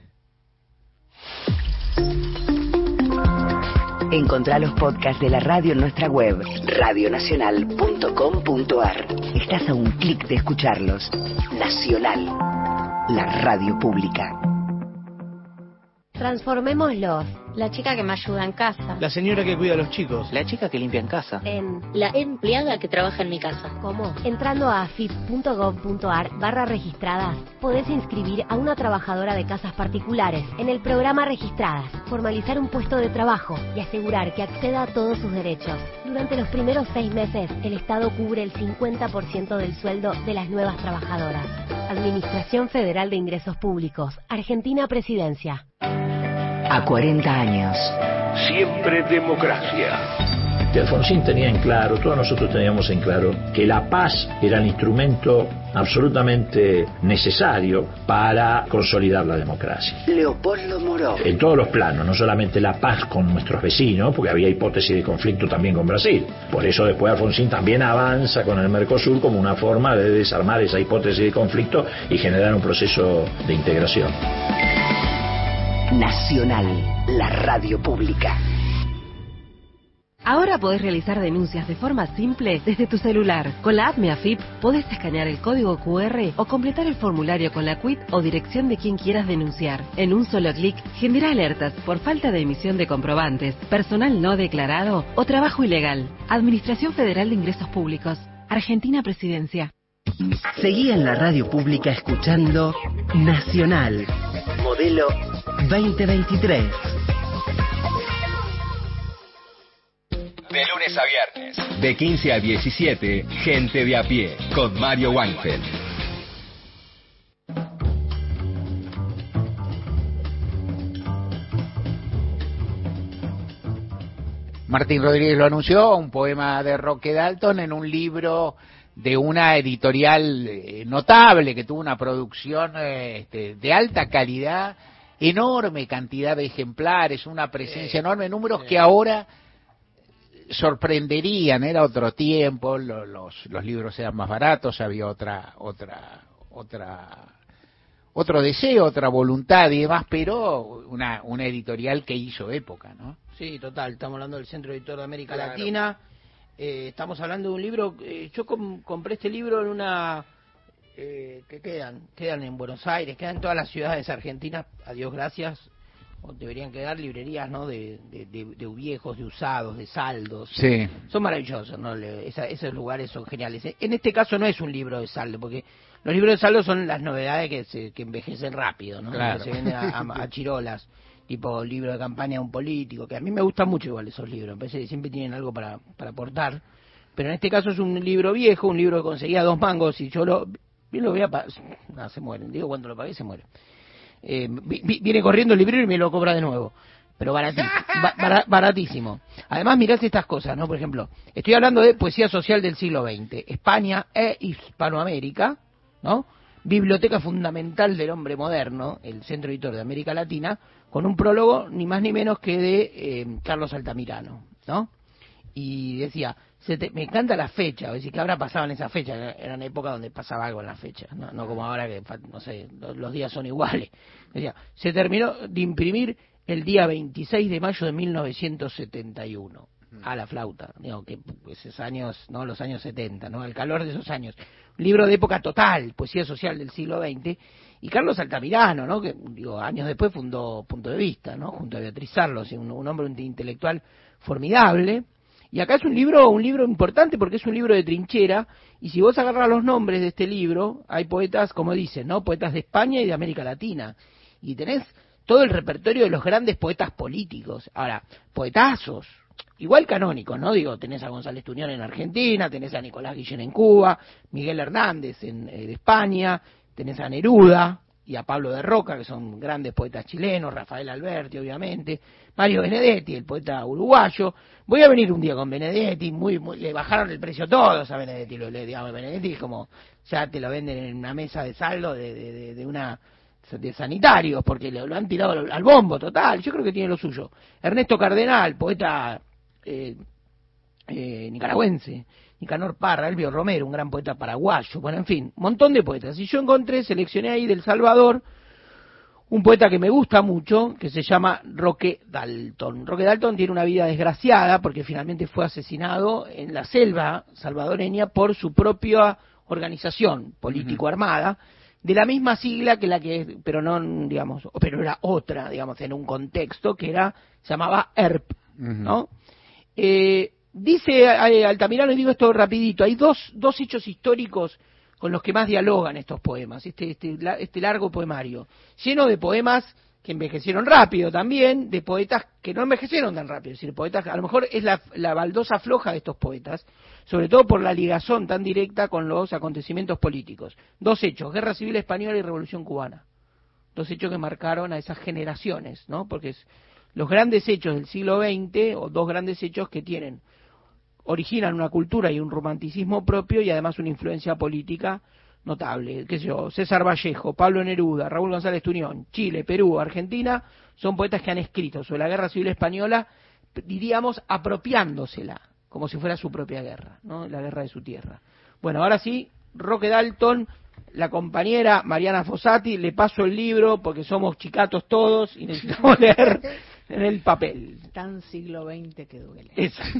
Encontrá los podcasts de la radio en nuestra web, radionacional.com.ar. Estás a un clic de escucharlos. Nacional, la radio pública. Transformémoslos. La chica que me ayuda en casa. La señora que cuida a los chicos. La chica que limpia en casa. La empleada que trabaja en mi casa. ¿Cómo? Entrando a afip.gov.ar/registradas, podés inscribir a una trabajadora de casas particulares en el programa Registradas, formalizar un puesto de trabajo y asegurar que acceda a todos sus derechos. Durante los primeros 6 meses, el Estado cubre el 50% del sueldo de las nuevas trabajadoras. Administración Federal de Ingresos Públicos. Argentina Presidencia. A 40 años. Siempre democracia. Que Alfonsín tenía en claro, todos nosotros teníamos en claro, que la paz era el instrumento absolutamente necesario para consolidar la democracia. Leopoldo Moró. En todos los planos, no solamente la paz con nuestros vecinos, porque había hipótesis de conflicto también con Brasil. Por eso después Alfonsín también avanza con el Mercosur como una forma de desarmar esa hipótesis de conflicto y generar un proceso de integración. Nacional, la radio pública. Ahora podés realizar denuncias de forma simple desde tu celular. Con la app MeAFIP podés escanear el código QR o completar el formulario con la CUIT o dirección de quien quieras denunciar. En un solo clic, genera alertas por falta de emisión de comprobantes, personal no declarado o trabajo ilegal. Administración Federal de Ingresos Públicos. Argentina Presidencia. Seguí en la radio pública escuchando Nacional, modelo 2023. De lunes a viernes, de 15 a 17, Gente de a pie, con Mario Weinfeld. Martín Rodríguez lo anunció, un poema de Roque Dalton en un libro de una editorial notable que tuvo una producción de alta calidad, enorme cantidad de ejemplares, una presencia enorme, números que ahora sorprenderían. Era otro tiempo, los libros eran más baratos, había otro deseo, otra voluntad y demás, pero una editorial que hizo época, ¿no? Sí, total, estamos hablando del Centro Editor de América Latina. Estamos hablando de un libro, yo compré este libro en una... que quedan en Buenos Aires, quedan en todas las ciudades argentinas, a Dios gracias, o deberían quedar librerías, ¿no? De viejos, de usados, de saldos. Sí. Son maravillosos, ¿no? Esos lugares son geniales. En este caso no es un libro de saldo, porque los libros de saldo son las novedades que envejecen rápido, ¿no? Claro. Que se venden a chirolas, tipo libro de campaña de un político, que a mí me gustan mucho igual esos libros, me parece que siempre tienen algo para aportar. Pero en este caso es un libro viejo, un libro que conseguía 2 mangos, y yo lo voy a pagar. No, se mueren, digo cuando lo pagué se muere. Viene corriendo el librero y me lo cobra de nuevo, pero baratísimo, baratísimo. Además mirás estas cosas, ¿no? Por ejemplo, estoy hablando de poesía social del siglo XX, España e Hispanoamérica, ¿no? Biblioteca fundamental del hombre moderno, el centro editor de América Latina, con un prólogo ni más ni menos que de Carlos Altamirano, ¿no? Y decía, me encanta la fecha, es decir, ¿qué habrá pasado en esa fecha? Eran épocas donde pasaba algo en la fecha, no como ahora que, no sé, los días son iguales. Decía, se terminó de imprimir el día 26 de mayo de 1971, a la flauta, digo, que esos años, ¿no? Los años 70, ¿no? El calor de esos años. Un libro de época total, poesía social del siglo XX, y Carlos Altamirano, ¿no? Que, digo, años después fundó Punto de Vista, ¿no? Junto a Beatriz Sarlos, un hombre intelectual formidable. Y acá es un libro importante porque es un libro de trinchera, y si vos agarrás los nombres de este libro, hay poetas, como dicen, ¿no? Poetas de España y de América Latina, y tenés todo el repertorio de los grandes poetas políticos. Ahora, poetazos, igual canónicos, ¿no? Digo, tenés a González Tuñón en Argentina, tenés a Nicolás Guillén en Cuba, Miguel Hernández de España, tenés a Neruda y a Pablo de Roca, que son grandes poetas chilenos, Rafael Alberti, obviamente, Mario Benedetti, el poeta uruguayo. Voy a venir un día con Benedetti, le bajaron el precio todos a Benedetti, digamos, Benedetti es como, ya te lo venden en una mesa de saldo de sanitarios, porque lo han tirado al bombo total. Yo creo que tiene lo suyo. Ernesto Cardenal, poeta nicaragüense, Nicanor Parra, Elvio Romero, un gran poeta paraguayo, bueno, en fin, un montón de poetas. Y yo seleccioné ahí del Salvador un poeta que me gusta mucho, que se llama Roque Dalton. Roque Dalton tiene una vida desgraciada porque finalmente fue asesinado en la selva salvadoreña por su propia organización político-armada, de la misma sigla que pero no, digamos, pero era otra, digamos, en un contexto que se llamaba ERP, ¿no? Dice Altamirano, y digo esto rapidito, hay dos hechos históricos con los que más dialogan estos poemas, este largo poemario, lleno de poemas que envejecieron rápido también, de poetas que no envejecieron tan rápido, es decir, poetas, a lo mejor es la baldosa floja de estos poetas, sobre todo por la ligazón tan directa con los acontecimientos políticos. 2 hechos, Guerra Civil Española y Revolución Cubana, 2 hechos que marcaron a esas generaciones, ¿no? Porque los grandes hechos del siglo XX, o 2 grandes hechos que originan una cultura y un romanticismo propio y además una influencia política notable. Qué sé yo, César Vallejo, Pablo Neruda, Raúl González Tuñón, Chile, Perú, Argentina, son poetas que han escrito sobre la Guerra Civil Española, diríamos, apropiándosela, como si fuera su propia guerra, ¿no? La guerra de su tierra. Bueno, ahora sí, Roque Dalton, la compañera Mariana Fossati, le paso el libro porque somos chicatos todos y necesitamos leer en el papel. Tan siglo XX que duele.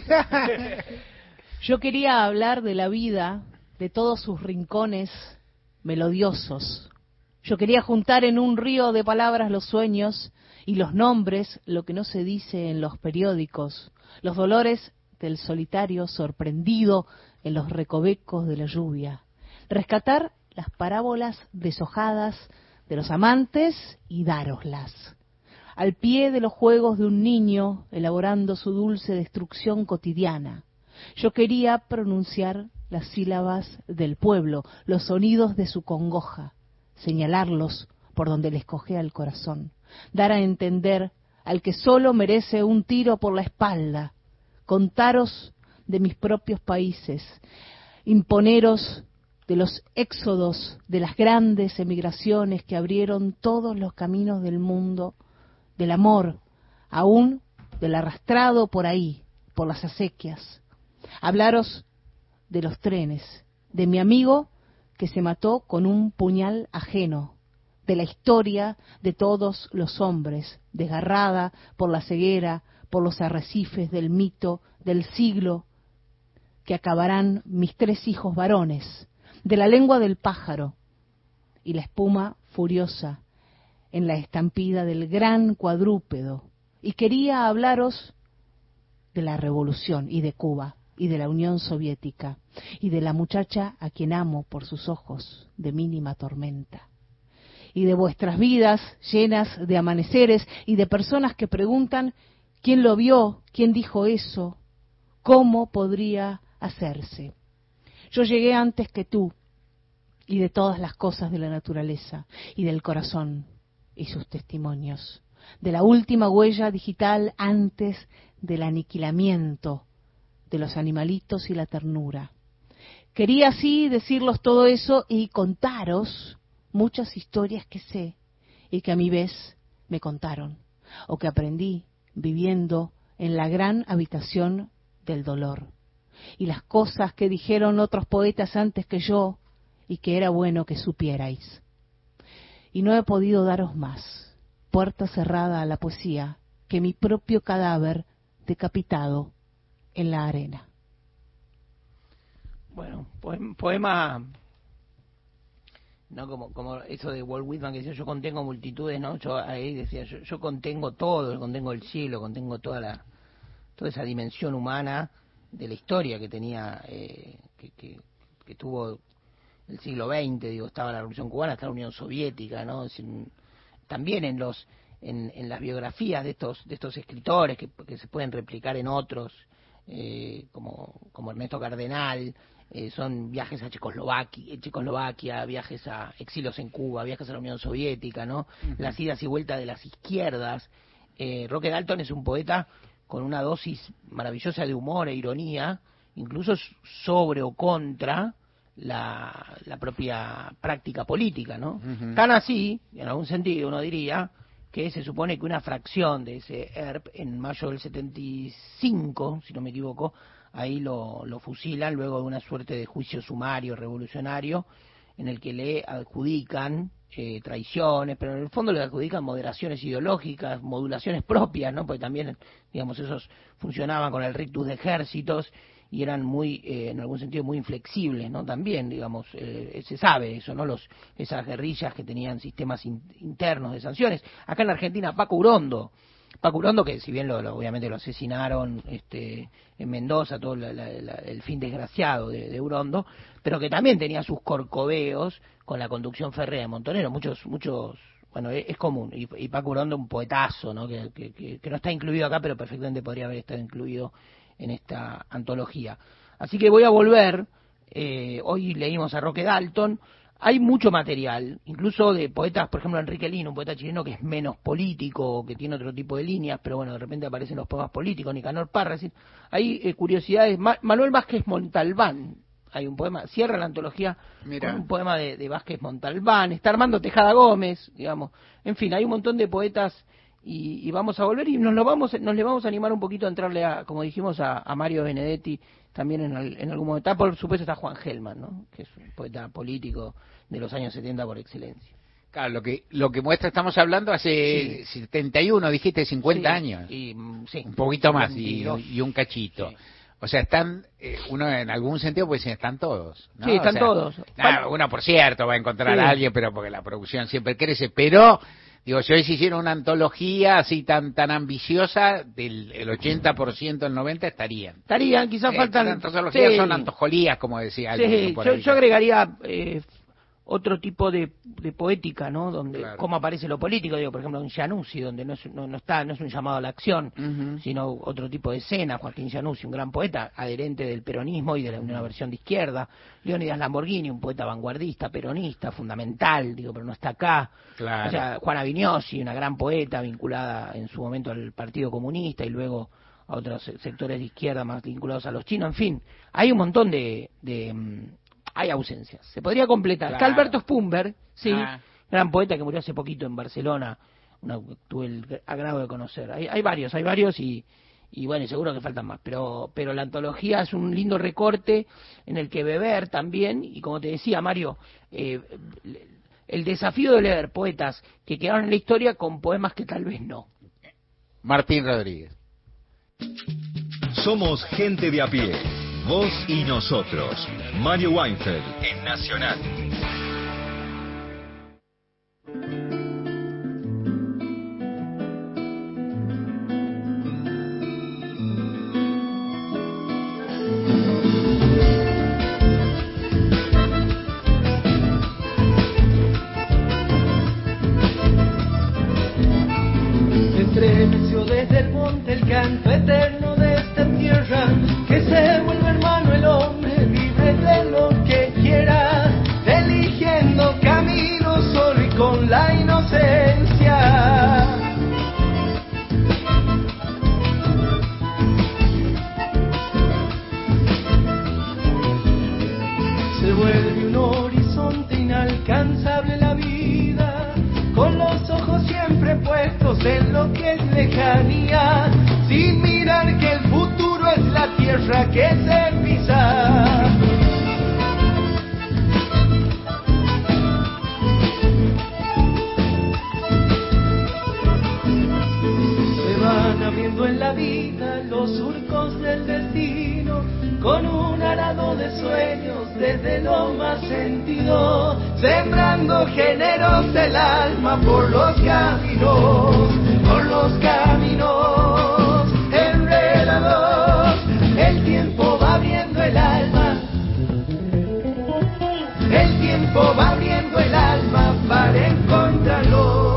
Yo quería hablar de la vida, de todos sus rincones melodiosos. Yo quería juntar en un río de palabras los sueños y los nombres, lo que no se dice en los periódicos, los dolores del solitario sorprendido en los recovecos de la lluvia. Rescatar las parábolas deshojadas de los amantes y dároslas. Al pie de los juegos de un niño elaborando su dulce destrucción cotidiana. Yo quería pronunciar las sílabas del pueblo, los sonidos de su congoja, señalarlos por donde les cojea el corazón, dar a entender al que solo merece un tiro por la espalda, contaros de mis propios países, imponeros de los éxodos, de las grandes emigraciones que abrieron todos los caminos del mundo, del amor, aún del arrastrado por ahí, por las acequias. Hablaros de los trenes, de mi amigo que se mató con un puñal ajeno, de la historia de todos los hombres, desgarrada por la ceguera, por los arrecifes del mito, del siglo que acabarán mis 3 hijos varones, de la lengua del pájaro y la espuma furiosa en la estampida del gran cuadrúpedo. Y quería hablaros de la revolución y de Cuba y de la Unión Soviética y de la muchacha a quien amo por sus ojos de mínima tormenta y de vuestras vidas llenas de amaneceres y de personas que preguntan quién lo vio, quién dijo eso, cómo podría hacerse. Yo llegué antes que tú y de todas las cosas de la naturaleza y del corazón y sus testimonios, de la última huella digital antes del aniquilamiento de los animalitos y la ternura. Quería así decirlos todo eso y contaros muchas historias que sé y que a mi vez me contaron o que aprendí viviendo en la gran habitación del dolor, y las cosas que dijeron otros poetas antes que yo y que era bueno que supierais. Y no he podido daros más, puerta cerrada a la poesía, que mi propio cadáver decapitado en la arena. Bueno, poema, no como eso de Walt Whitman que decía yo contengo multitudes, ¿no? Yo ahí decía yo contengo todo, contengo el cielo, contengo toda esa dimensión humana de la historia que tenía, que tuvo el siglo XX, digo, estaba la Revolución Cubana, está la Unión Soviética, ¿no? También en las biografías de estos escritores que se pueden replicar en otros, como Ernesto Cardenal, son viajes a Checoslovaquia, viajes a exilios en Cuba, viajes a la Unión Soviética, ¿no? Uh-huh. Las idas y vueltas de las izquierdas. Roque Dalton es un poeta con una dosis maravillosa de humor e ironía, incluso sobre o contra la propia práctica política, ¿no? Uh-huh. Tan así, en algún sentido uno diría, que se supone que una fracción de ese ERP en mayo del 75, si no me equivoco, ahí lo fusilan luego de una suerte de juicio sumario revolucionario en el que le adjudican traiciones, pero en el fondo le adjudican moderaciones ideológicas, modulaciones propias, ¿no? Porque también, digamos, esos funcionaban con el rictus de ejércitos y eran muy, en algún sentido, muy inflexibles, ¿no? También, digamos, se sabe eso, ¿no? Esas guerrillas que tenían sistemas internos de sanciones. Acá en la Argentina, Paco Urondo, que si bien obviamente lo asesinaron en Mendoza, todo el fin desgraciado de Urondo, pero que también tenía sus corcoveos con la conducción férrea de Montonero, muchos, bueno, es común, y Paco Urondo un poetazo, ¿no? Que no está incluido acá, pero perfectamente podría haber estado incluido en esta antología. Así que voy a volver, hoy leímos a Roque Dalton, hay mucho material, incluso de poetas, por ejemplo Enrique Lino, un poeta chileno que es menos político, que tiene otro tipo de líneas, pero bueno, de repente aparecen los poemas políticos, Nicanor Parra, es decir, hay curiosidades. Manuel Vázquez Montalbán, hay un poema, cierra la antología con un poema de Vázquez Montalbán, está Armando Tejada Gómez, digamos, en fin, hay un montón de poetas y vamos a volver y nos le vamos a animar un poquito a entrarle como dijimos, a Mario Benedetti también en algún momento. Por supuesto está Juan Gelman, ¿no? Que es un poeta político de los años 70 por excelencia. Claro, lo que muestra, estamos hablando hace 71, dijiste, 50 años. Sí, un poquito más y un cachito. Sí. O sea, están, uno en algún sentido puede decir, están todos, ¿no? Sí, están todos. Uno, por cierto, va a encontrar a alguien, pero porque la producción siempre crece, pero... Digo, si hoy se hiciera una antología así tan ambiciosa, el 80%, el 90% estarían, quizás faltan... Las antologías son antologías, como decía alguien. Sí, yo agregaría otro tipo de poética, ¿no? Donde cómo aparece lo político, digo, por ejemplo, en Januzzi, donde no es un llamado a la acción, sino otro tipo de escena. Joaquín Januzzi, un gran poeta, adherente del peronismo y de una versión de izquierda. Leónidas Lamborghini, un poeta vanguardista, peronista, fundamental, digo, pero no está acá. Claro. O sea, Juana Vignosi, una gran poeta vinculada en su momento al Partido Comunista y luego a otros sectores de izquierda más vinculados a los chinos. En fin, hay un montón hay ausencias. Se podría completar. Claro. Está Alberto Spumber, sí, gran poeta que murió hace poquito en Barcelona, tuve el agrado de conocer. Hay varios y bueno, seguro que faltan más, pero la antología es un lindo recorte en el que beber también, y como te decía Mario, el desafío de leer poetas que quedaron en la historia con poemas que tal vez no. Martín Rodríguez. Somos gente de a pie. Vos y nosotros. Mario Weinfeld en Nacional. Estremeció desde el monte el canto eterno de esta tierra, que se vuelve hermano el hombre, libre de lo que quiera, eligiendo camino solo y con la inocencia. Se vuelve un horizonte inalcanzable la vida, con los ojos siempre puestos en lo que es lejanía, sin mirar que el futuro es la tierra que se pisa. Se van abriendo en la vida los surcos del destino, con un arado de sueños desde lo más sentido, sembrando géneros del alma por los caminos enredados. El tiempo va abriendo el alma, el tiempo va abriendo el alma para encontrarlo.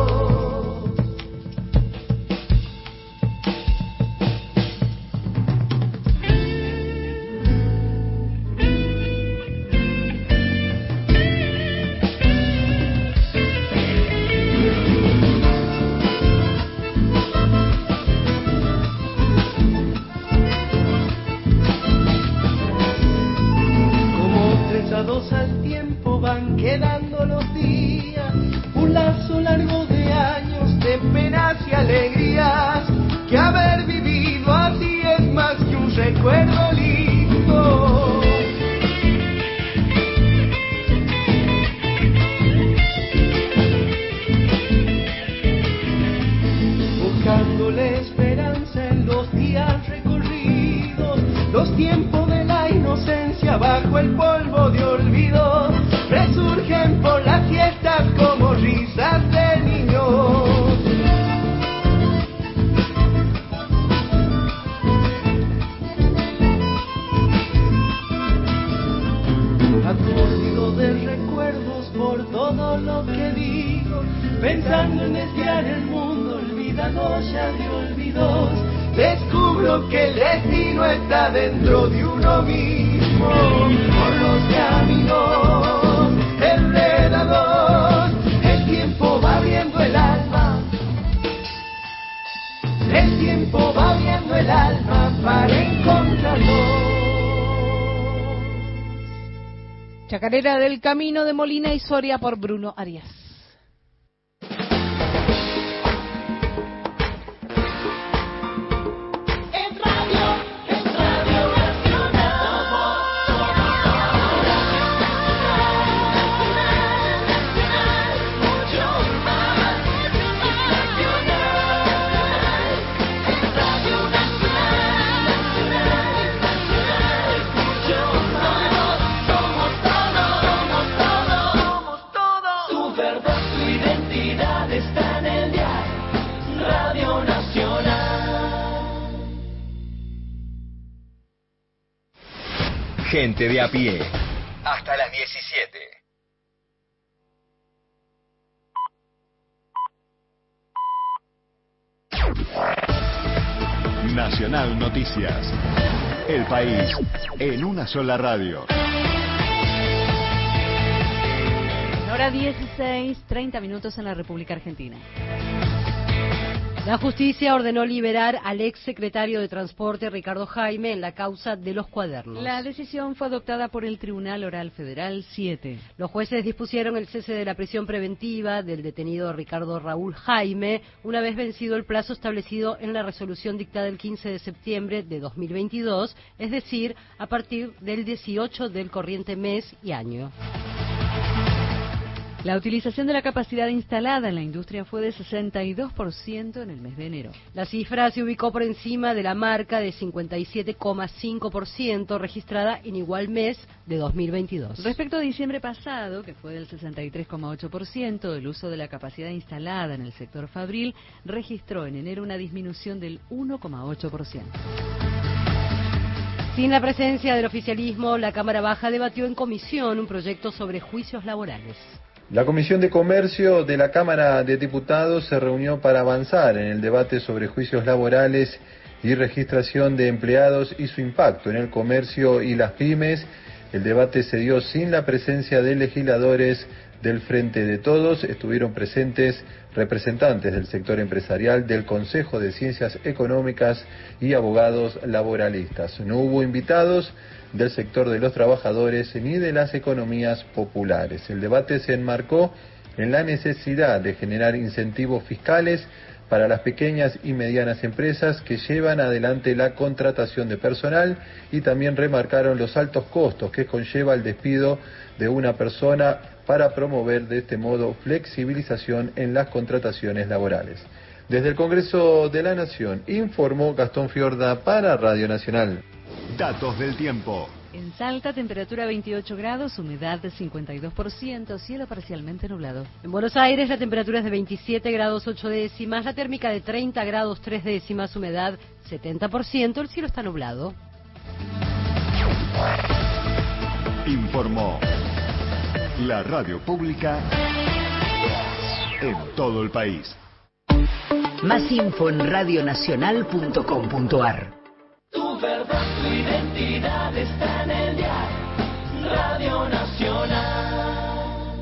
Al tiempo van quedando los días, un lazo largo de años de penas y alegrías, que haber vivido así es más que un recuerdo lindo. Buscando la esperanza en los días recorridos, los tiempos de la inocencia bajo el polvo de olvido, resurgen por las fiestas como risas de niños. Aturdido de recuerdos por todo lo que digo, pensando en desviar el mundo, olvidado ya de olvidos, descubro que el destino está dentro de uno mismo. Por los caminos enredados, el tiempo va abriendo el alma, el tiempo va abriendo el alma para encontrarlo. Chacarera del Camino de Molina y Soria por Bruno Arias. Gente de a pie. Hasta las 17. Nacional Noticias. El país en una sola radio. Hora 16, 30 minutos en la República Argentina. La justicia ordenó liberar al ex secretario de Transporte Ricardo Jaime en la causa de los cuadernos. La decisión fue adoptada por el Tribunal Oral Federal 7. Los jueces dispusieron el cese de la prisión preventiva del detenido Ricardo Raúl Jaime, una vez vencido el plazo establecido en la resolución dictada el 15 de septiembre de 2022, es decir, a partir del 18 del corriente mes y año. La utilización de la capacidad instalada en la industria fue de 62% en el mes de enero. La cifra se ubicó por encima de la marca de 57,5% registrada en igual mes de 2022. Respecto a diciembre pasado, que fue del 63,8%, el uso de la capacidad instalada en el sector fabril registró en enero una disminución del 1,8%. Sin la presencia del oficialismo, la Cámara Baja debatió en comisión un proyecto sobre juicios laborales. La Comisión de Comercio de la Cámara de Diputados se reunió para avanzar en el debate sobre juicios laborales y registración de empleados y su impacto en el comercio y las pymes. El debate se dio sin la presencia de legisladores del Frente de Todos. Estuvieron presentes representantes del sector empresarial, del Consejo de Ciencias Económicas y abogados laboralistas. No hubo invitados del sector de los trabajadores ni de las economías populares. El debate se enmarcó en la necesidad de generar incentivos fiscales para las pequeñas y medianas empresas que llevan adelante la contratación de personal, y también remarcaron los altos costos que conlleva el despido de una persona para promover de este modo flexibilización en las contrataciones laborales. Desde el Congreso de la Nación informó Gastón Fiorda para Radio Nacional. Datos del tiempo. En Salta, temperatura 28 grados, humedad de 52%, cielo parcialmente nublado. En Buenos Aires, la temperatura es de 27 grados 8 décimas, la térmica de 30 grados 3 décimas, humedad 70%, el cielo está nublado. Informó la radio pública en todo el país. Más info en radionacional.com.ar. Tu verdad, tu identidad está en el dial. Radio Nacional.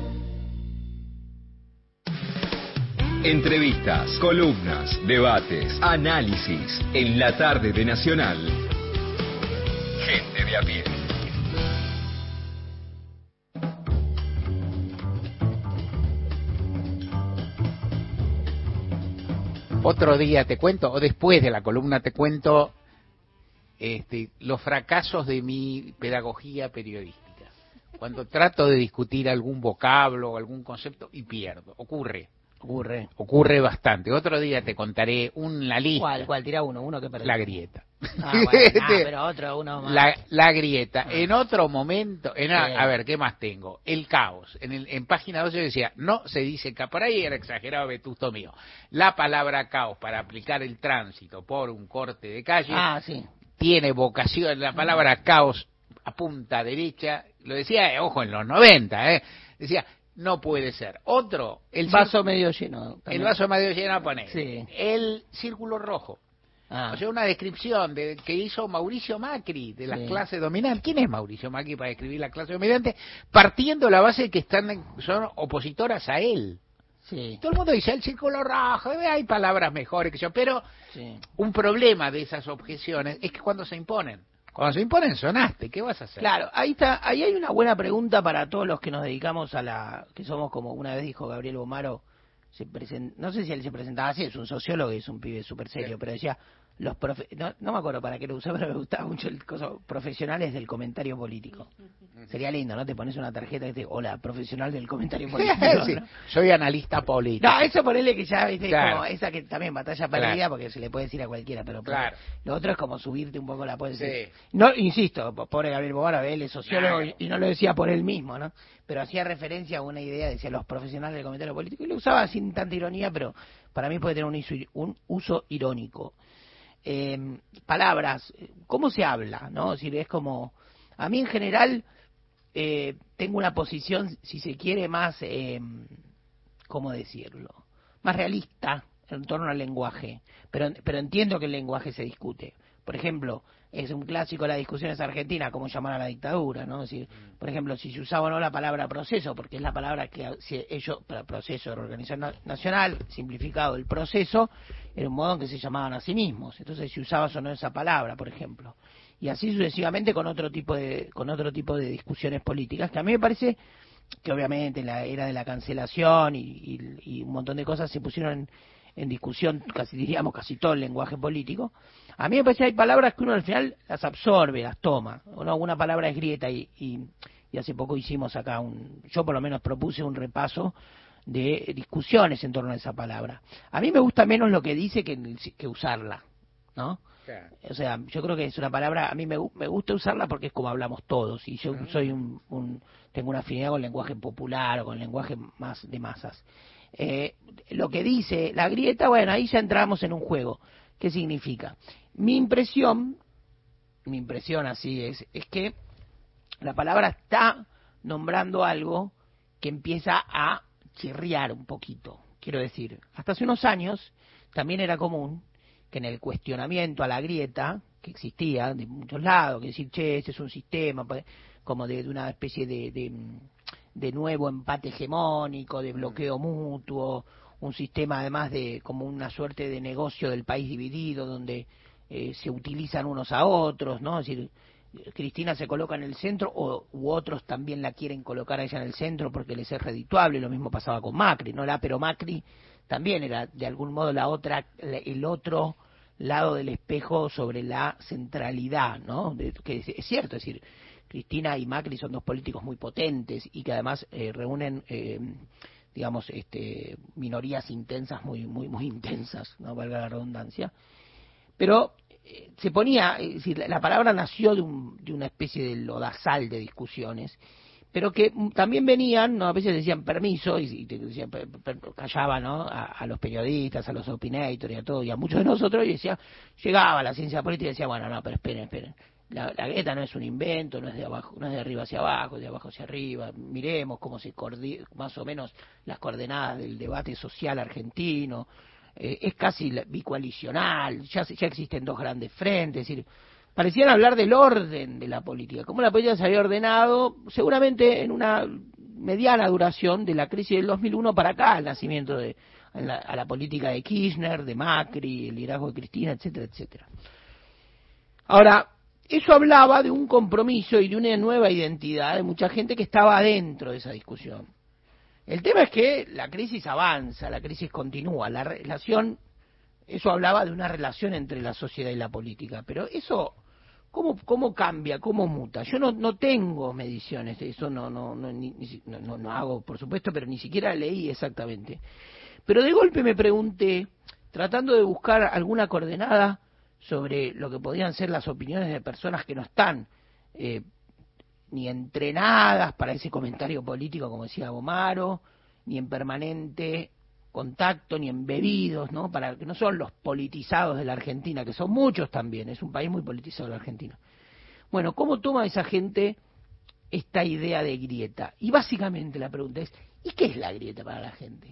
Entrevistas, columnas, debates, análisis. En la tarde de Nacional. Gente de a pie. Otro día te cuento, o después de la columna te cuento, los fracasos de mi pedagogía periodística. Cuando trato de discutir algún vocablo o algún concepto y pierdo. Ocurre bastante. Otro día te contaré una lista. ¿Cuál? Tira uno que perdió. La grieta. Pero uno más. La grieta. En otro momento, a ver, ¿qué más tengo? El caos. En página 12 decía, no se dice caos. Por ahí era exagerado, vetusto mío. La palabra caos para aplicar el tránsito por un corte de calle. Sí. Tiene vocación. La palabra caos a punta derecha. Lo decía, ojo, en los 90, decía, no puede ser. Otro, el vaso medio lleno. El vaso medio lleno, pone. Sí. El círculo rojo. O sea, una descripción que hizo Mauricio Macri de las clases dominantes. ¿Quién es Mauricio Macri para describir la clase dominante? Partiendo la base de que son opositoras a él. Sí. Todo el mundo dice el círculo rojo, hay palabras mejores que yo, pero un problema de esas objeciones es que cuando se imponen sonaste, ¿qué vas a hacer? Claro, ahí hay una buena pregunta para todos los que nos dedicamos que somos, como una vez dijo Gabriel Bomaro, no sé si él se presentaba así, es un sociólogo y es un pibe súper serio, pero decía, no me acuerdo para qué lo usaba, pero me gustaba mucho el coso, profesionales del comentario político. Sería lindo, ¿no? Te pones una tarjeta que dice, hola, profesional del comentario político. Sí, ¿no? Soy analista político. No, eso ponele que ya, ¿viste? Claro. Como esa que también batalla perdida, porque se le puede decir a cualquiera, pero claro. Lo otro es como subirte un poco la puedes decir. No, insisto, pobre Gabriel Bogara, él es sociólogo y no lo decía por él mismo, ¿no? Pero hacía referencia a una idea, decía los profesionales del comentario político, y lo usaba sin tanta ironía, pero para mí puede tener un uso irónico. Palabras, ¿cómo se habla? ¿No? Es decir, es como, a mí en general tengo una posición, si se quiere, más, ¿cómo decirlo? Más realista en torno al lenguaje, pero entiendo que el lenguaje se discute. Por ejemplo, es un clásico de las discusiones argentinas, cómo llamar a la dictadura, ¿no? Es decir, por ejemplo, si se usaba o no la palabra proceso, porque es la palabra que para proceso de organización nacional, simplificado el proceso, era un modo en que se llamaban a sí mismos. Entonces, si usabas o no esa palabra, por ejemplo. Y así sucesivamente con otro tipo de discusiones políticas, que a mí me parece que obviamente en la era de la cancelación y un montón de cosas se pusieron en discusión, casi todo el lenguaje político. A mí me parece que hay palabras que uno al final las absorbe, las toma. Una palabra es grieta y y hace poco hicimos acá yo por lo menos propuse un repaso de discusiones en torno a esa palabra. A mí me gusta menos lo que dice que usarla, ¿no? Claro. O sea, yo creo que es una palabra, a mí me gusta usarla porque es como hablamos todos, y yo soy tengo una afinidad con el lenguaje popular o con el lenguaje más de masas. Lo que dice la grieta, bueno, ahí ya entramos en un juego. ¿Qué significa? Mi impresión así es que la palabra está nombrando algo que empieza a chirriar un poquito. Quiero decir, hasta hace unos años también era común que en el cuestionamiento a la grieta, que existía de muchos lados, que decir, este es un sistema como de una especie de nuevo empate hegemónico, de bloqueo mutuo, un sistema además de como una suerte de negocio del país dividido, donde se utilizan unos a otros, ¿no? Es decir, Cristina se coloca en el centro u otros también la quieren colocar a ella en el centro porque les es redituable. Lo mismo pasaba con Macri, ¿no? Pero Macri también era de algún modo el otro lado del espejo sobre la centralidad, ¿no? Que es cierto, es decir, Cristina y Macri son dos políticos muy potentes y que además reúnen digamos minorías intensas muy intensas, no valga la redundancia, pero se ponía, es decir, la palabra nació de una especie de lodazal de discusiones, pero que también venían, ¿no? A veces decían permiso y decían, callaban, ¿no? A los periodistas, a los opinators y a todos, y a muchos de nosotros, y decía, llegaba la ciencia política y decía, bueno, no, pero esperen. La grieta no es un invento, no es de abajo, no es de arriba hacia abajo, es de abajo hacia arriba. Miremos cómo se más o menos las coordenadas del debate social argentino. Es casi bicoalicional, ya existen dos grandes frentes, es decir, parecían hablar del orden de la política, cómo la política se había ordenado, seguramente en una mediana duración de la crisis del 2001 para acá, el nacimiento a la política de Kirchner, de Macri, el liderazgo de Cristina, etcétera, etcétera. Ahora, eso hablaba de un compromiso y de una nueva identidad de mucha gente que estaba adentro de esa discusión. El tema es que la crisis avanza, la crisis continúa, la relación, eso hablaba de una relación entre la sociedad y la política, pero eso, ¿cómo cambia, cómo muta? Yo no tengo mediciones de eso, no hago, por supuesto, pero ni siquiera leí exactamente. Pero de golpe me pregunté, tratando de buscar alguna coordenada sobre lo que podían ser las opiniones de personas que no están ni entrenadas para ese comentario político, como decía Bomaro, ni en permanente contacto, ni embebidos, ¿no? Para que no son los politizados de la Argentina, que son muchos también, es un país muy politizado la Argentina. Bueno, ¿cómo toma esa gente esta idea de grieta? Y básicamente la pregunta es, ¿y qué es la grieta para la gente?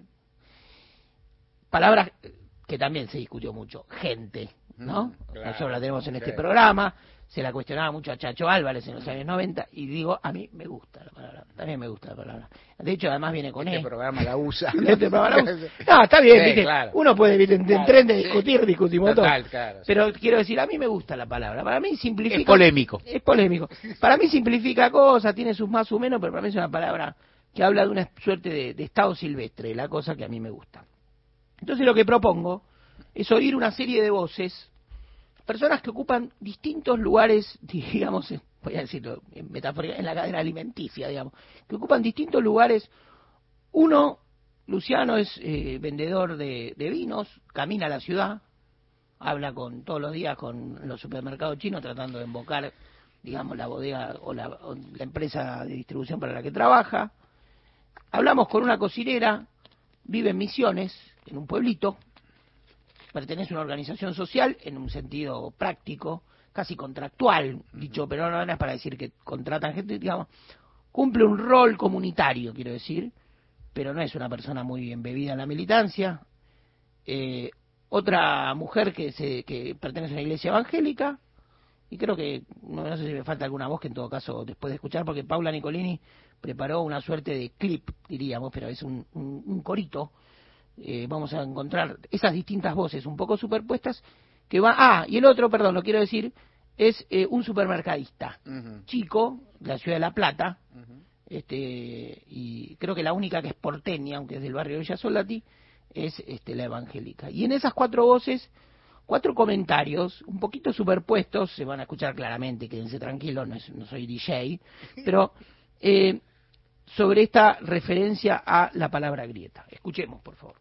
Palabras que también se discutió mucho, gente, ¿no? Claro, nosotros la tenemos en este programa, se la cuestionaba mucho a Chacho Álvarez en los años 90, y digo, a mí me gusta la palabra, también me gusta la palabra. De hecho, además viene con este programa la usa. Este programa la usa. No, está bien, sí, ¿viste? Claro. Uno puede, ¿viste? En tren de discutimos Total, todo. claro, sí. Pero quiero decir, a mí me gusta la palabra, para mí simplifica... Es polémico. Es polémico. Para mí simplifica cosas, tiene sus más o menos, pero para mí es una palabra que habla de una suerte de estado silvestre, la cosa que a mí me gusta. Entonces lo que propongo es oír una serie de voces, personas que ocupan distintos lugares, digamos, voy a decirlo en metáfora, en la cadena alimenticia, digamos, que ocupan distintos lugares. Uno, Luciano, es vendedor de vinos, camina a la ciudad, habla todos los días con los supermercados chinos tratando de embocar, digamos, la bodega o la empresa de distribución para la que trabaja. Hablamos con una cocinera, vive en Misiones, en un pueblito, pertenece a una organización social en un sentido práctico, casi contractual, dicho, pero no es para decir que contratan gente, digamos, cumple un rol comunitario, quiero decir, pero no es una persona muy embebida en la militancia. Otra mujer que pertenece a una iglesia evangélica, y creo que, no sé si me falta alguna voz que en todo caso después de escuchar, porque Paula Nicolini preparó una suerte de clip, diríamos, pero es un corito. Vamos a encontrar esas distintas voces un poco superpuestas que y el otro, perdón, lo quiero decir, es un supermercadista chico de la ciudad de La Plata, y creo que la única que es porteña, aunque es del barrio de Villa Soldati, es la evangélica. Y en esas cuatro voces 4 comentarios, un poquito superpuestos, se van a escuchar claramente, quédense tranquilos, no soy DJ, pero sobre esta referencia a la palabra grieta. Escuchemos, por favor.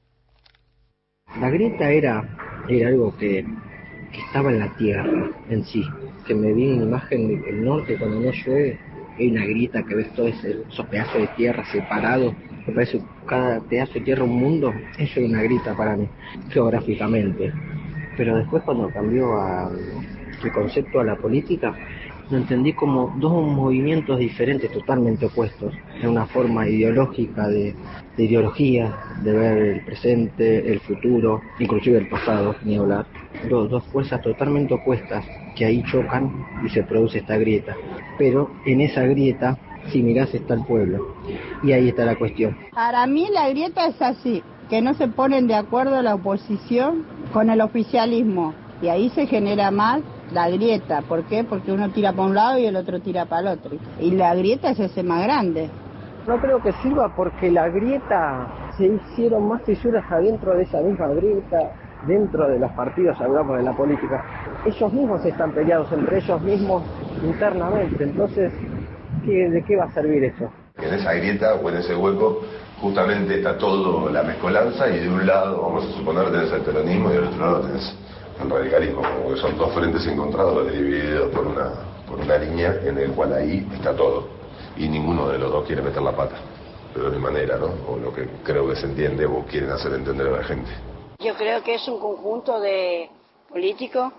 La grieta era algo que estaba en la tierra en sí, que me viene una imagen del norte cuando no llueve, hay una grieta que ves todos esos pedazos de tierra separados, me parece cada pedazo de tierra un mundo, eso es una grieta para mí, geográficamente. Pero después cuando cambió el concepto a la política, lo entendí como dos movimientos diferentes, totalmente opuestos, en una forma ideológica, de ideología, de ver el presente, el futuro, inclusive el pasado, ni hablar. Dos fuerzas totalmente opuestas que ahí chocan y se produce esta grieta. Pero en esa grieta, si mirás, está el pueblo. Y ahí está la cuestión. Para mí la grieta es así, que no se ponen de acuerdo la oposición con el oficialismo. Y ahí se genera más la grieta. ¿Por qué? Porque uno tira para un lado y el otro tira para el otro. Y la grieta se hace más grande. No creo que sirva porque la grieta, se hicieron más fisuras adentro de esa misma grieta, dentro de los partidos, hablamos de la política. Ellos mismos están peleados entre ellos mismos internamente. Entonces, ¿de qué va a servir eso? En esa grieta o en ese hueco justamente está todo la mezcolanza y de un lado, vamos a suponer, tenés el peronismo y del otro lado tenés el radicalismo, como que son dos frentes encontrados divididos por una línea en el cual ahí está todo y ninguno de los dos quiere meter la pata, pero de manera, ¿no? O lo que creo que se entiende o quieren hacer entender a la gente. Yo creo que es un conjunto de políticos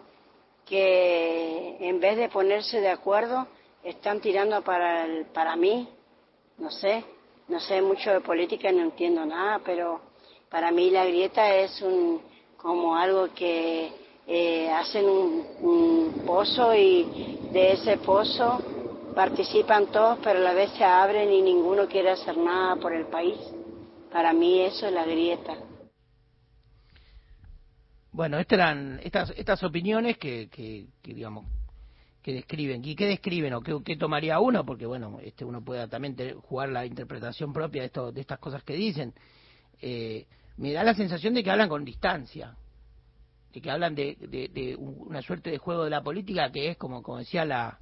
que en vez de ponerse de acuerdo están tirando para mí, no sé mucho de política, no entiendo nada, pero para mí la grieta es como algo que hacen un pozo y de ese pozo participan todos, pero a la vez se abren y ninguno quiere hacer nada por el país. Para mí eso es la grieta. Bueno, estas eran estas opiniones que digamos que describen. ¿Y qué describen o qué tomaría uno? Porque bueno, uno puede también jugar la interpretación propia de estas cosas que dicen. Me da la sensación de que hablan con distancia, de que hablan de una suerte de juego de la política que es como decía la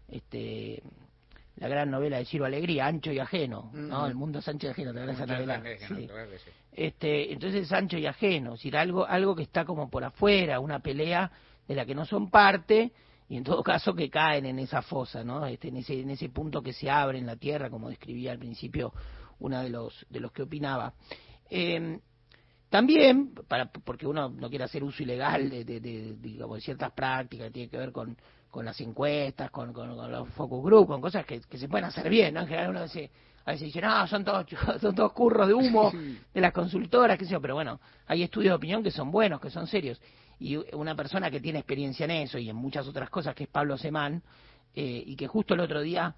gran novela de Ciro Alegría, Ancho y Ajeno, ¿no? El mundo es ancho y ajeno, ¿te acuerdas esa novela? Sí. Entonces es ancho y ajeno, es decir, algo que está como por afuera, una pelea de la que no son parte y en todo caso que caen en esa fosa, ¿no? En ese punto que se abre en la tierra, como describía al principio una de los que opinaba. También, porque uno no quiere hacer uso ilegal digamos, de ciertas prácticas que tienen que ver con las encuestas, con los focus group, con cosas que se pueden hacer bien, ¿no? En general uno a veces dice, no, son todos curros de humo de las consultoras, qué sé yo, pero bueno, hay estudios de opinión que son buenos, que son serios. Y una persona que tiene experiencia en eso y en muchas otras cosas, que es Pablo Semán, y que justo el otro día,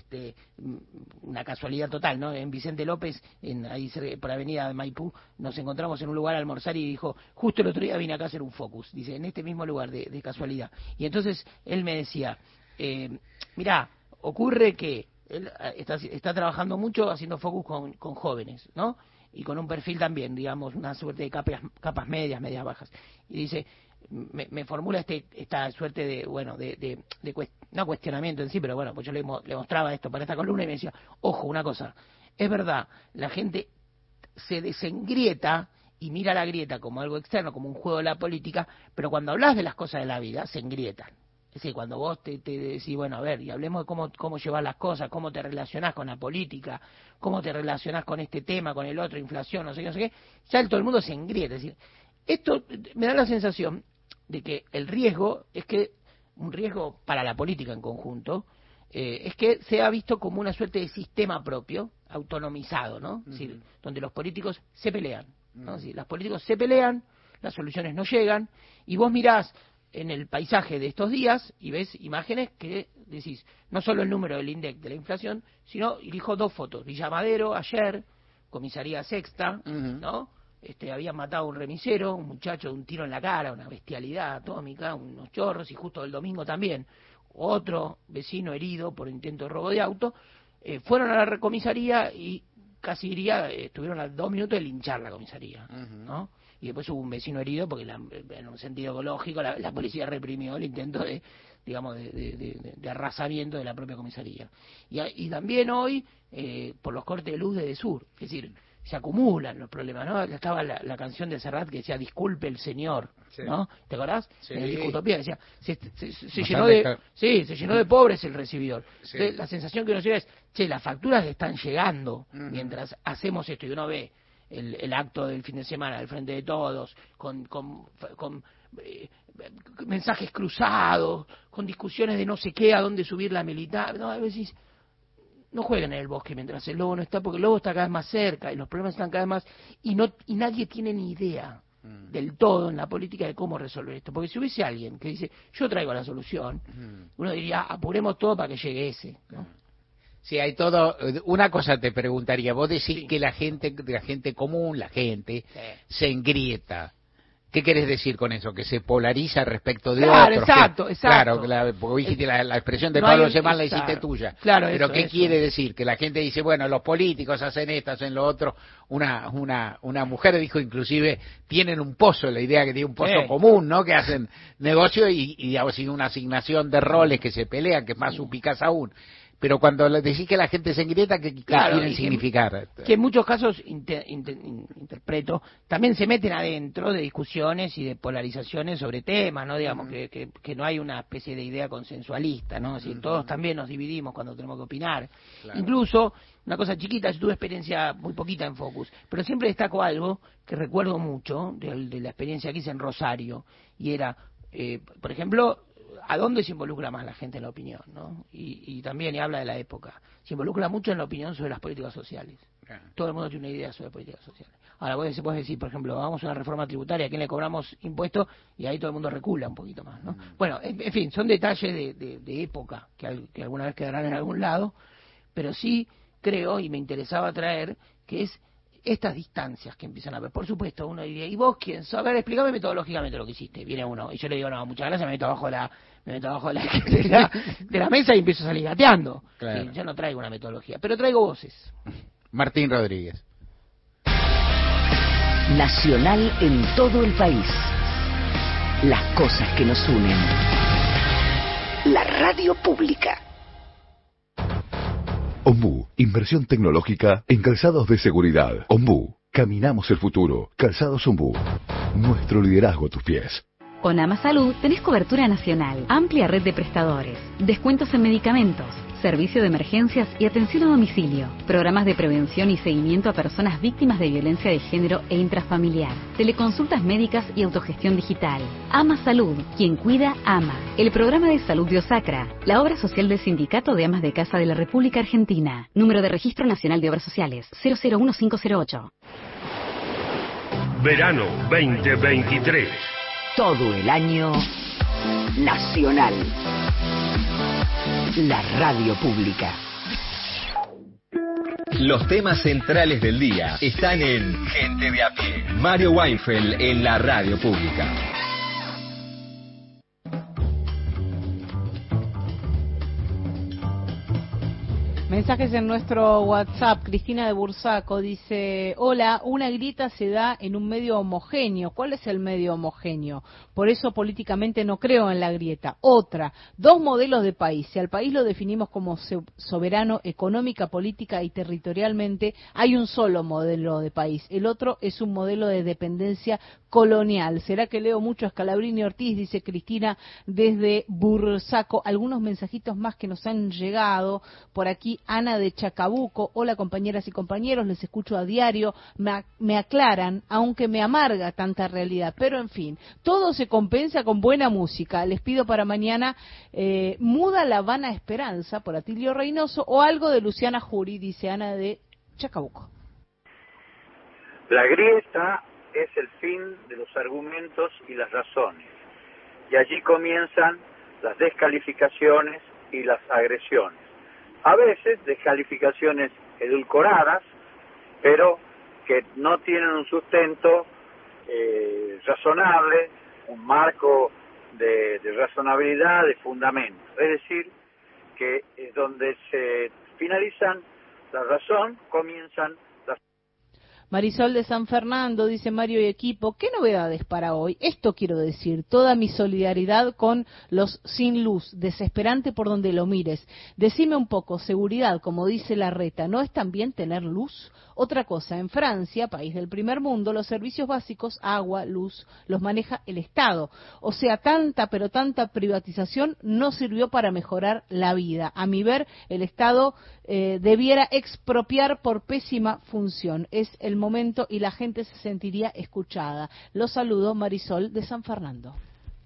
una casualidad total, ¿no? En Vicente López, ahí por Avenida de Maipú, nos encontramos en un lugar a almorzar y dijo, justo el otro día vine acá a hacer un focus, dice, en este mismo lugar de casualidad. Y entonces él me decía, mirá, ocurre que él está trabajando mucho haciendo focus con jóvenes, ¿no? Y con un perfil también, digamos, una suerte de capas medias bajas. Y dice, me formula esta suerte de no cuestionamiento en sí, pero bueno, pues yo le mostraba esto para esta columna y me decía, ojo, una cosa, es verdad, la gente se desengrieta y mira la grieta como algo externo, como un juego de la política, pero cuando hablas de las cosas de la vida, se engrietan. Es decir, cuando vos te decís, bueno, a ver, y hablemos de cómo llevar las cosas, cómo te relacionás con la política, cómo te relacionás con este tema, con el otro, inflación, no sé qué, ya todo el mundo se engrieta. Es decir, esto me da la sensación de que el riesgo es que, un riesgo para la política en conjunto, es que sea visto como una suerte de sistema propio, autonomizado, ¿no? Es decir, donde los políticos se pelean, ¿no? Es decir, los políticos se pelean, las soluciones no llegan, y vos mirás en el paisaje de estos días y ves imágenes que decís, no solo el número del INDEC de la inflación, sino, elijo dos fotos, Villa Madero, ayer, comisaría sexta, ¿no? Habían matado a un remisero, un muchacho de un tiro en la cara, una bestialidad atómica, unos chorros, y justo el domingo también, otro vecino herido por intento de robo de auto, fueron a la comisaría y casi estuvieron a 2 minutos de linchar la comisaría, ¿no? y después hubo un vecino herido porque en un sentido ecológico la policía reprimió el intento de arrasamiento de la propia comisaría. Y también hoy, por los cortes de luz de Sur, es decir, se acumulan los problemas, ¿no? Estaba la canción de Serrat que decía disculpe el señor, ¿no? ¿Te acordás? Sí. En el Discutopía decía se llenó de pobres el recibidor. Sí. Entonces, la sensación que nos llega es, las facturas están llegando mientras hacemos esto, y uno ve el acto del fin de semana del Frente de Todos con mensajes cruzados, con discusiones de no sé qué, a dónde subir la militar, no, a veces no jueguen en el bosque mientras el lobo no está, porque el lobo está cada vez más cerca y los problemas están cada vez más, y nadie tiene ni idea del todo en la política de cómo resolver esto, porque si hubiese alguien que dice yo traigo la solución, uno diría apuremos todo para que llegue ese, ¿no? Sí, hay todo. Una cosa te preguntaría, vos decís que la gente común, se engrieta. ¿Qué querés decir con eso? ¿Que se polariza respecto de otros? Exacto. Claro, porque dijiste la expresión de Pablo Semán la hiciste tuya. Claro, pero eso, ¿qué quiere decir? Que la gente dice, bueno, los políticos hacen esto, hacen lo otro. Una mujer dijo inclusive, tienen un pozo, la idea que tiene un pozo común, ¿no? Que hacen negocio y digamos, sin una asignación de roles que se pelean, que es más supicaz aún. Pero cuando le decís que la gente se engrieta, ¿qué quieren significar? Que en muchos casos, interpreto, también se meten adentro de discusiones y de polarizaciones sobre temas, ¿no? Digamos, que no hay una especie de idea consensualista, ¿no? Es decir, todos también nos dividimos cuando tenemos que opinar. Claro. Incluso, una cosa chiquita, yo tuve experiencia muy poquita en Focus, pero siempre destaco algo que recuerdo mucho de la experiencia que hice en Rosario, y era, por ejemplo, ¿a dónde se involucra más la gente en la opinión, ¿no? Y también, y habla de la época, se involucra mucho en la opinión sobre las políticas sociales. Todo el mundo tiene una idea sobre políticas sociales. Ahora, vos podés decir, por ejemplo, vamos a una reforma tributaria, ¿a quién le cobramos impuestos? Y ahí todo el mundo recula un poquito más, ¿no? Bueno, en fin, son detalles de época que alguna vez quedarán en algún lado, pero sí creo, y me interesaba traer, que es estas distancias que empiezan a ver. Por supuesto, uno diría, ¿y vos quién sos? A ver, explícame metodológicamente lo que hiciste. Viene uno, y yo le digo, no, muchas gracias, me meto abajo de la mesa y empiezo a salir gateando. Claro. Sí, yo no traigo una metodología, pero traigo voces. Martín Rodríguez. Nacional en todo el país. Las cosas que nos unen. La radio pública. Ombú, inversión tecnológica en calzados de seguridad. Ombú, caminamos el futuro. Calzados Ombú, nuestro liderazgo a tus pies. Con AmaSalud tenés cobertura nacional, amplia red de prestadores, descuentos en medicamentos, servicio de emergencias y atención a domicilio, programas de prevención y seguimiento a personas víctimas de violencia de género e intrafamiliar, teleconsultas médicas y autogestión digital. AmaSalud, quien cuida, ama. El programa de salud de Osacra, la obra social del Sindicato de Amas de Casa de la República Argentina. Número de Registro Nacional de Obras Sociales, 001508. Verano 2023. Todo el año nacional. La radio pública. Los temas centrales del día están en Gente de a pie. Mario Weinfeld en la radio pública. Mensajes en nuestro WhatsApp. Cristina de Bursaco dice: hola, una grieta se da en un medio homogéneo. ¿Cuál es el medio homogéneo? Por eso políticamente no creo en la grieta. Otra, dos modelos de país. Si al país lo definimos como soberano económica, política y territorialmente, hay un solo modelo de país. El otro es un modelo de dependencia colonial. ¿Será que leo mucho a Scalabrini Ortiz? Dice Cristina desde Bursaco. Algunos mensajitos más que nos han llegado por aquí. Ana de Chacabuco: hola compañeras y compañeros, les escucho a diario, me aclaran, aunque me amarga tanta realidad, pero en fin, todo se compensa con buena música. Les pido para mañana Muda la Vana Esperanza por Atilio Reynoso o algo de Luciana Jury, dice Ana de Chacabuco. La grieta es el fin de los argumentos y las razones, y allí comienzan las descalificaciones y las agresiones. A veces descalificaciones edulcoradas, pero que no tienen un sustento razonable, un marco de razonabilidad, de fundamento. Es decir, que donde se finalizan la razón, comienzan las... Marisol de San Fernando dice: Mario y equipo, ¿qué novedades para hoy? Esto quiero decir, toda mi solidaridad con los sin luz, desesperante por donde lo mires. Decime un poco, seguridad, como dice Larreta, ¿no es también tener luz? Otra cosa, en Francia, país del primer mundo, los servicios básicos, agua, luz, los maneja el Estado. O sea, tanta, pero tanta privatización no sirvió para mejorar la vida. A mi ver, el Estado debiera expropiar por pésima función. Es el momento y la gente se sentiría escuchada. Los saludo, Marisol de San Fernando.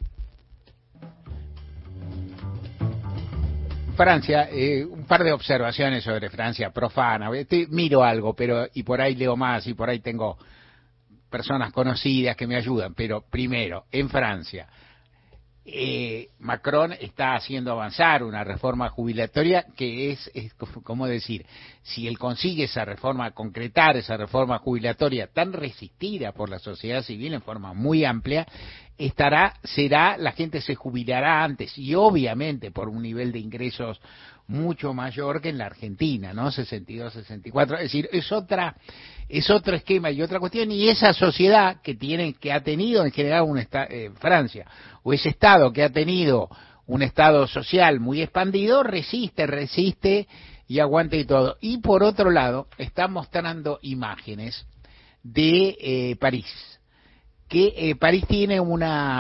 Francia, un par de observaciones sobre Francia profana. Miro algo, y por ahí leo más, y por ahí tengo personas conocidas que me ayudan. Pero primero, en Francia, Macron está haciendo avanzar una reforma jubilatoria que es como decir, si él consigue esa reforma, concretar esa reforma jubilatoria tan resistida por la sociedad civil en forma muy amplia, la gente se jubilará antes, y obviamente por un nivel de ingresos mucho mayor que en la Argentina, ¿no? 62, 64, es decir, es otro esquema y otra cuestión, y esa sociedad que ha tenido en general Francia, o ese Estado que ha tenido un Estado social muy expandido, resiste y aguanta y todo. Y por otro lado, está mostrando imágenes de París, que París tiene la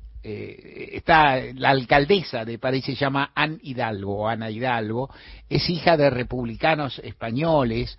alcaldesa de París se llama Ana Hidalgo, es hija de republicanos españoles,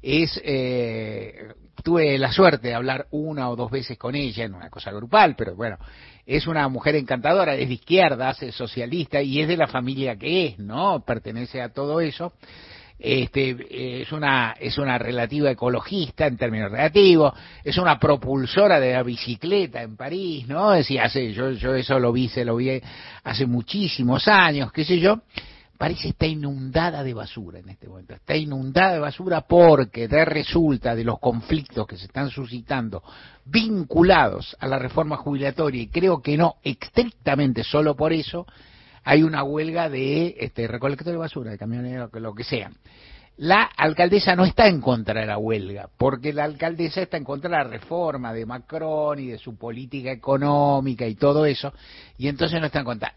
tuve la suerte de hablar 1 o 2 veces con ella en una cosa grupal, pero bueno, es una mujer encantadora, es de izquierdas, es socialista y es de la familia que es, ¿no? Pertenece a todo eso. Es una relativa ecologista en términos relativos, es una propulsora de la bicicleta en París, ¿no? Decía, yo eso lo vi hace muchísimos años, qué sé yo. París está inundada de basura en este momento, está inundada de basura porque resulta de los conflictos que se están suscitando vinculados a la reforma jubilatoria, y creo que no estrictamente solo por eso, hay una huelga de recolectores de basura, de camioneros, lo que sea. La alcaldesa no está en contra de la huelga, porque la alcaldesa está en contra de la reforma de Macron y de su política económica y todo eso, y entonces no está en contra.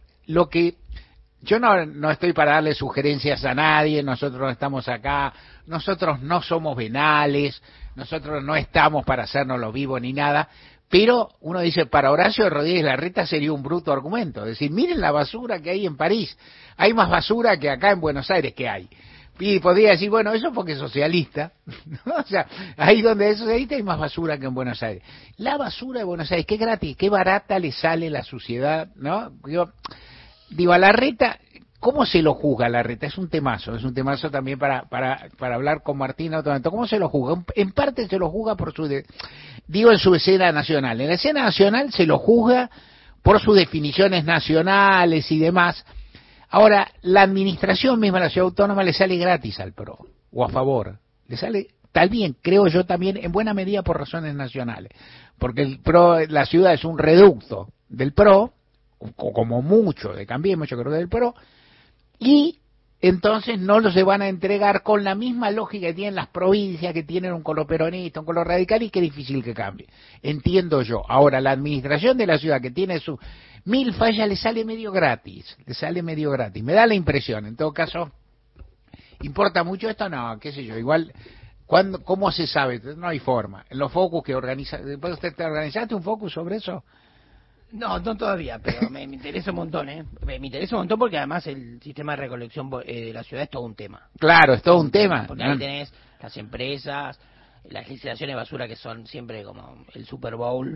Yo no estoy para darle sugerencias a nadie, nosotros no estamos acá, nosotros no somos venales, nosotros no estamos para hacernos los vivos ni nada, pero uno dice, para Horacio Rodríguez Larreta sería un bruto argumento, es decir, miren la basura que hay en París, hay más basura que acá en Buenos Aires que hay. Y podría decir, bueno, eso porque es socialista, ¿no? O sea, ahí donde es socialista hay más basura que en Buenos Aires. La basura de Buenos Aires, qué gratis, qué barata le sale la suciedad, ¿no? Digo, a Larreta, ¿cómo se lo juzga Larreta? Es un temazo también para hablar con Martín otro momento. ¿Cómo se lo juzga? En parte se lo juzga en su escena nacional. En la escena nacional se lo juzga por sus definiciones nacionales y demás. Ahora, la administración misma de la ciudad autónoma le sale gratis al PRO, o a favor. Le sale, también, creo yo también, en buena medida por razones nacionales. Porque el PRO, la ciudad es un reducto del PRO, como mucho de Cambiemos, yo creo, del PRO, y entonces no los se van a entregar con la misma lógica que tienen las provincias, que tienen un color peronista, un color radical, y que es difícil que cambie. Entiendo yo. Ahora, la administración de la ciudad, que tiene sus 1000 fallas, le sale medio gratis. Me da la impresión. En todo caso, ¿importa mucho esto? No, qué sé yo. Igual, ¿cómo se sabe? No hay forma. En los focus que organiza, ¿después usted te organizaste un focus sobre eso? No todavía, pero me interesa un montón, Me interesa un montón porque además el sistema de recolección de la ciudad es todo un tema. Claro, es todo un tema. Porque ahí tenés las empresas, las licitaciones de basura que son siempre como el Super Bowl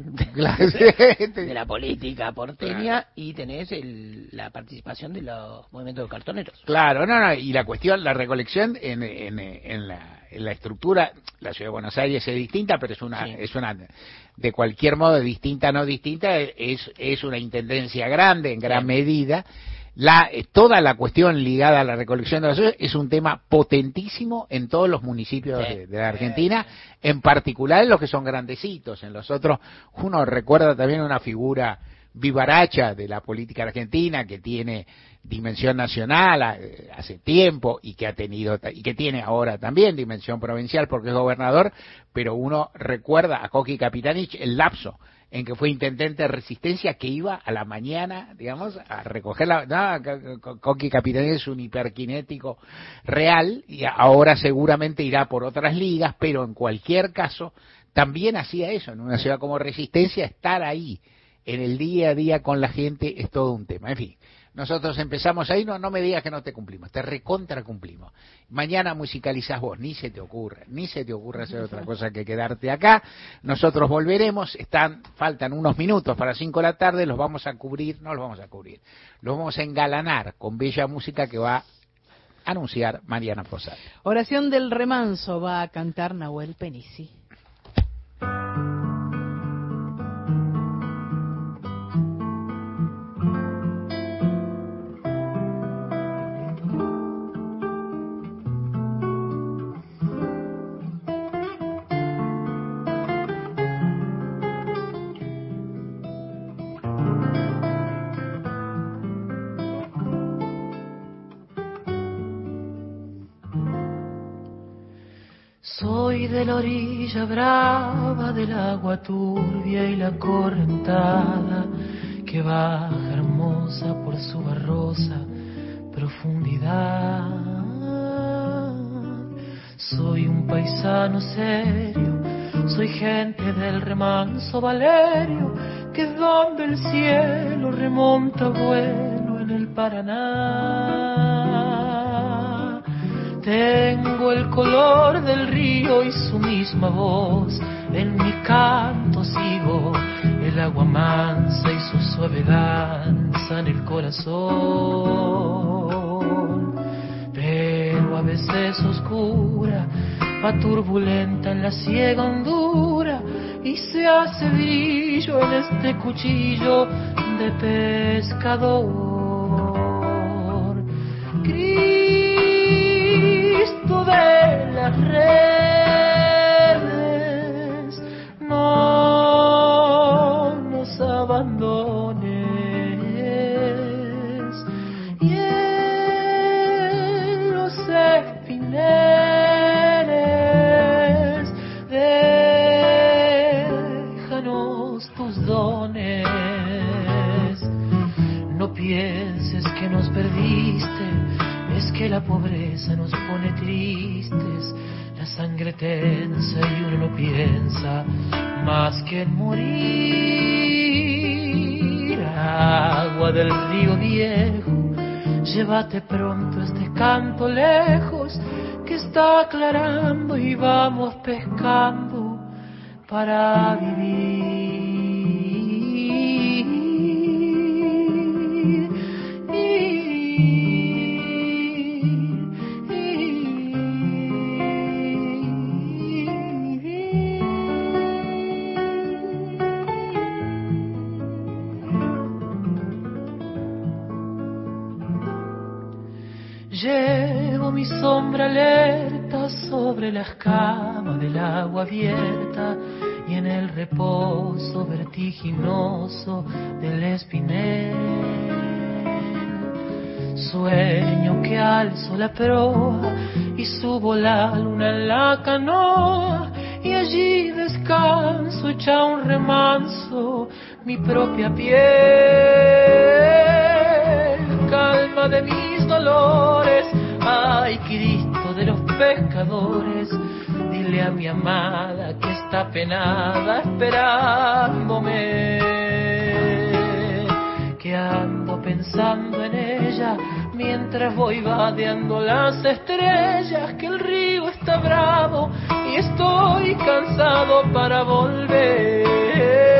de la política porteña, claro. Y tenés la participación de los movimientos de cartoneros. Claro, y la cuestión, la recolección en la estructura, la ciudad de Buenos Aires es distinta, pero es una de cualquier modo distinta, no distinta, es una intendencia grande en gran medida. Toda la cuestión ligada a la recolección de basura es un tema potentísimo en todos los municipios de la Argentina, en particular en los que son grandecitos. En los otros, uno recuerda también una figura vivaracha de la política argentina, que tiene dimensión nacional hace tiempo y que ha tenido y que tiene ahora también dimensión provincial porque es gobernador, pero uno recuerda a Coqui Capitanich el lapso en que fue intendente de Resistencia, que iba a la mañana, digamos, a recoger Coqui Capitanich es un hiperkinético real y ahora seguramente irá por otras ligas, pero en cualquier caso también hacía eso en una ciudad como Resistencia. Estar ahí en el día a día con la gente es todo un tema. En fin, nosotros empezamos ahí, no me digas que no te cumplimos, te recontra cumplimos. Mañana musicalizás vos, ni se te ocurre hacer otra cosa que quedarte acá. Nosotros volveremos, faltan unos minutos para 5 de la tarde, los vamos a engalanar con bella música que va a anunciar Mariana Posada. Oración del Remanso va a cantar Nahuel Penisi. Soy de la orilla brava del agua turbia y la correntada que baja hermosa por su barrosa profundidad. Soy un paisano serio, soy gente del remanso Valerio, que es donde el cielo remonta vuelo en el Paraná. Tengo el color del río y su misma voz, en mi canto sigo el agua mansa y su suave danza en el corazón. Pero a veces oscura, va turbulenta en la ciega hondura y se hace brillo en este cuchillo de pescador. De las redes, no nos abandones, y en los espineles déjanos tus dones. No pienses que nos perdiste, es que la pobreza nos pone tristes, la sangre tensa y uno no piensa más que en morir. Agua del río viejo, llévate pronto este canto lejos, que está aclarando y vamos pescando para vivir. Llevo mi sombra alerta sobre la escama del agua abierta y en el reposo vertiginoso del espinel. Sueño que alzo la proa y subo la luna en la canoa y allí descanso echa un remanso mi propia piel. Calma de mis dolores, ay Cristo de los pescadores, dile a mi amada que está penada esperándome, que ando pensando en ella mientras voy vadeando las estrellas, que el río está bravo y estoy cansado para volver.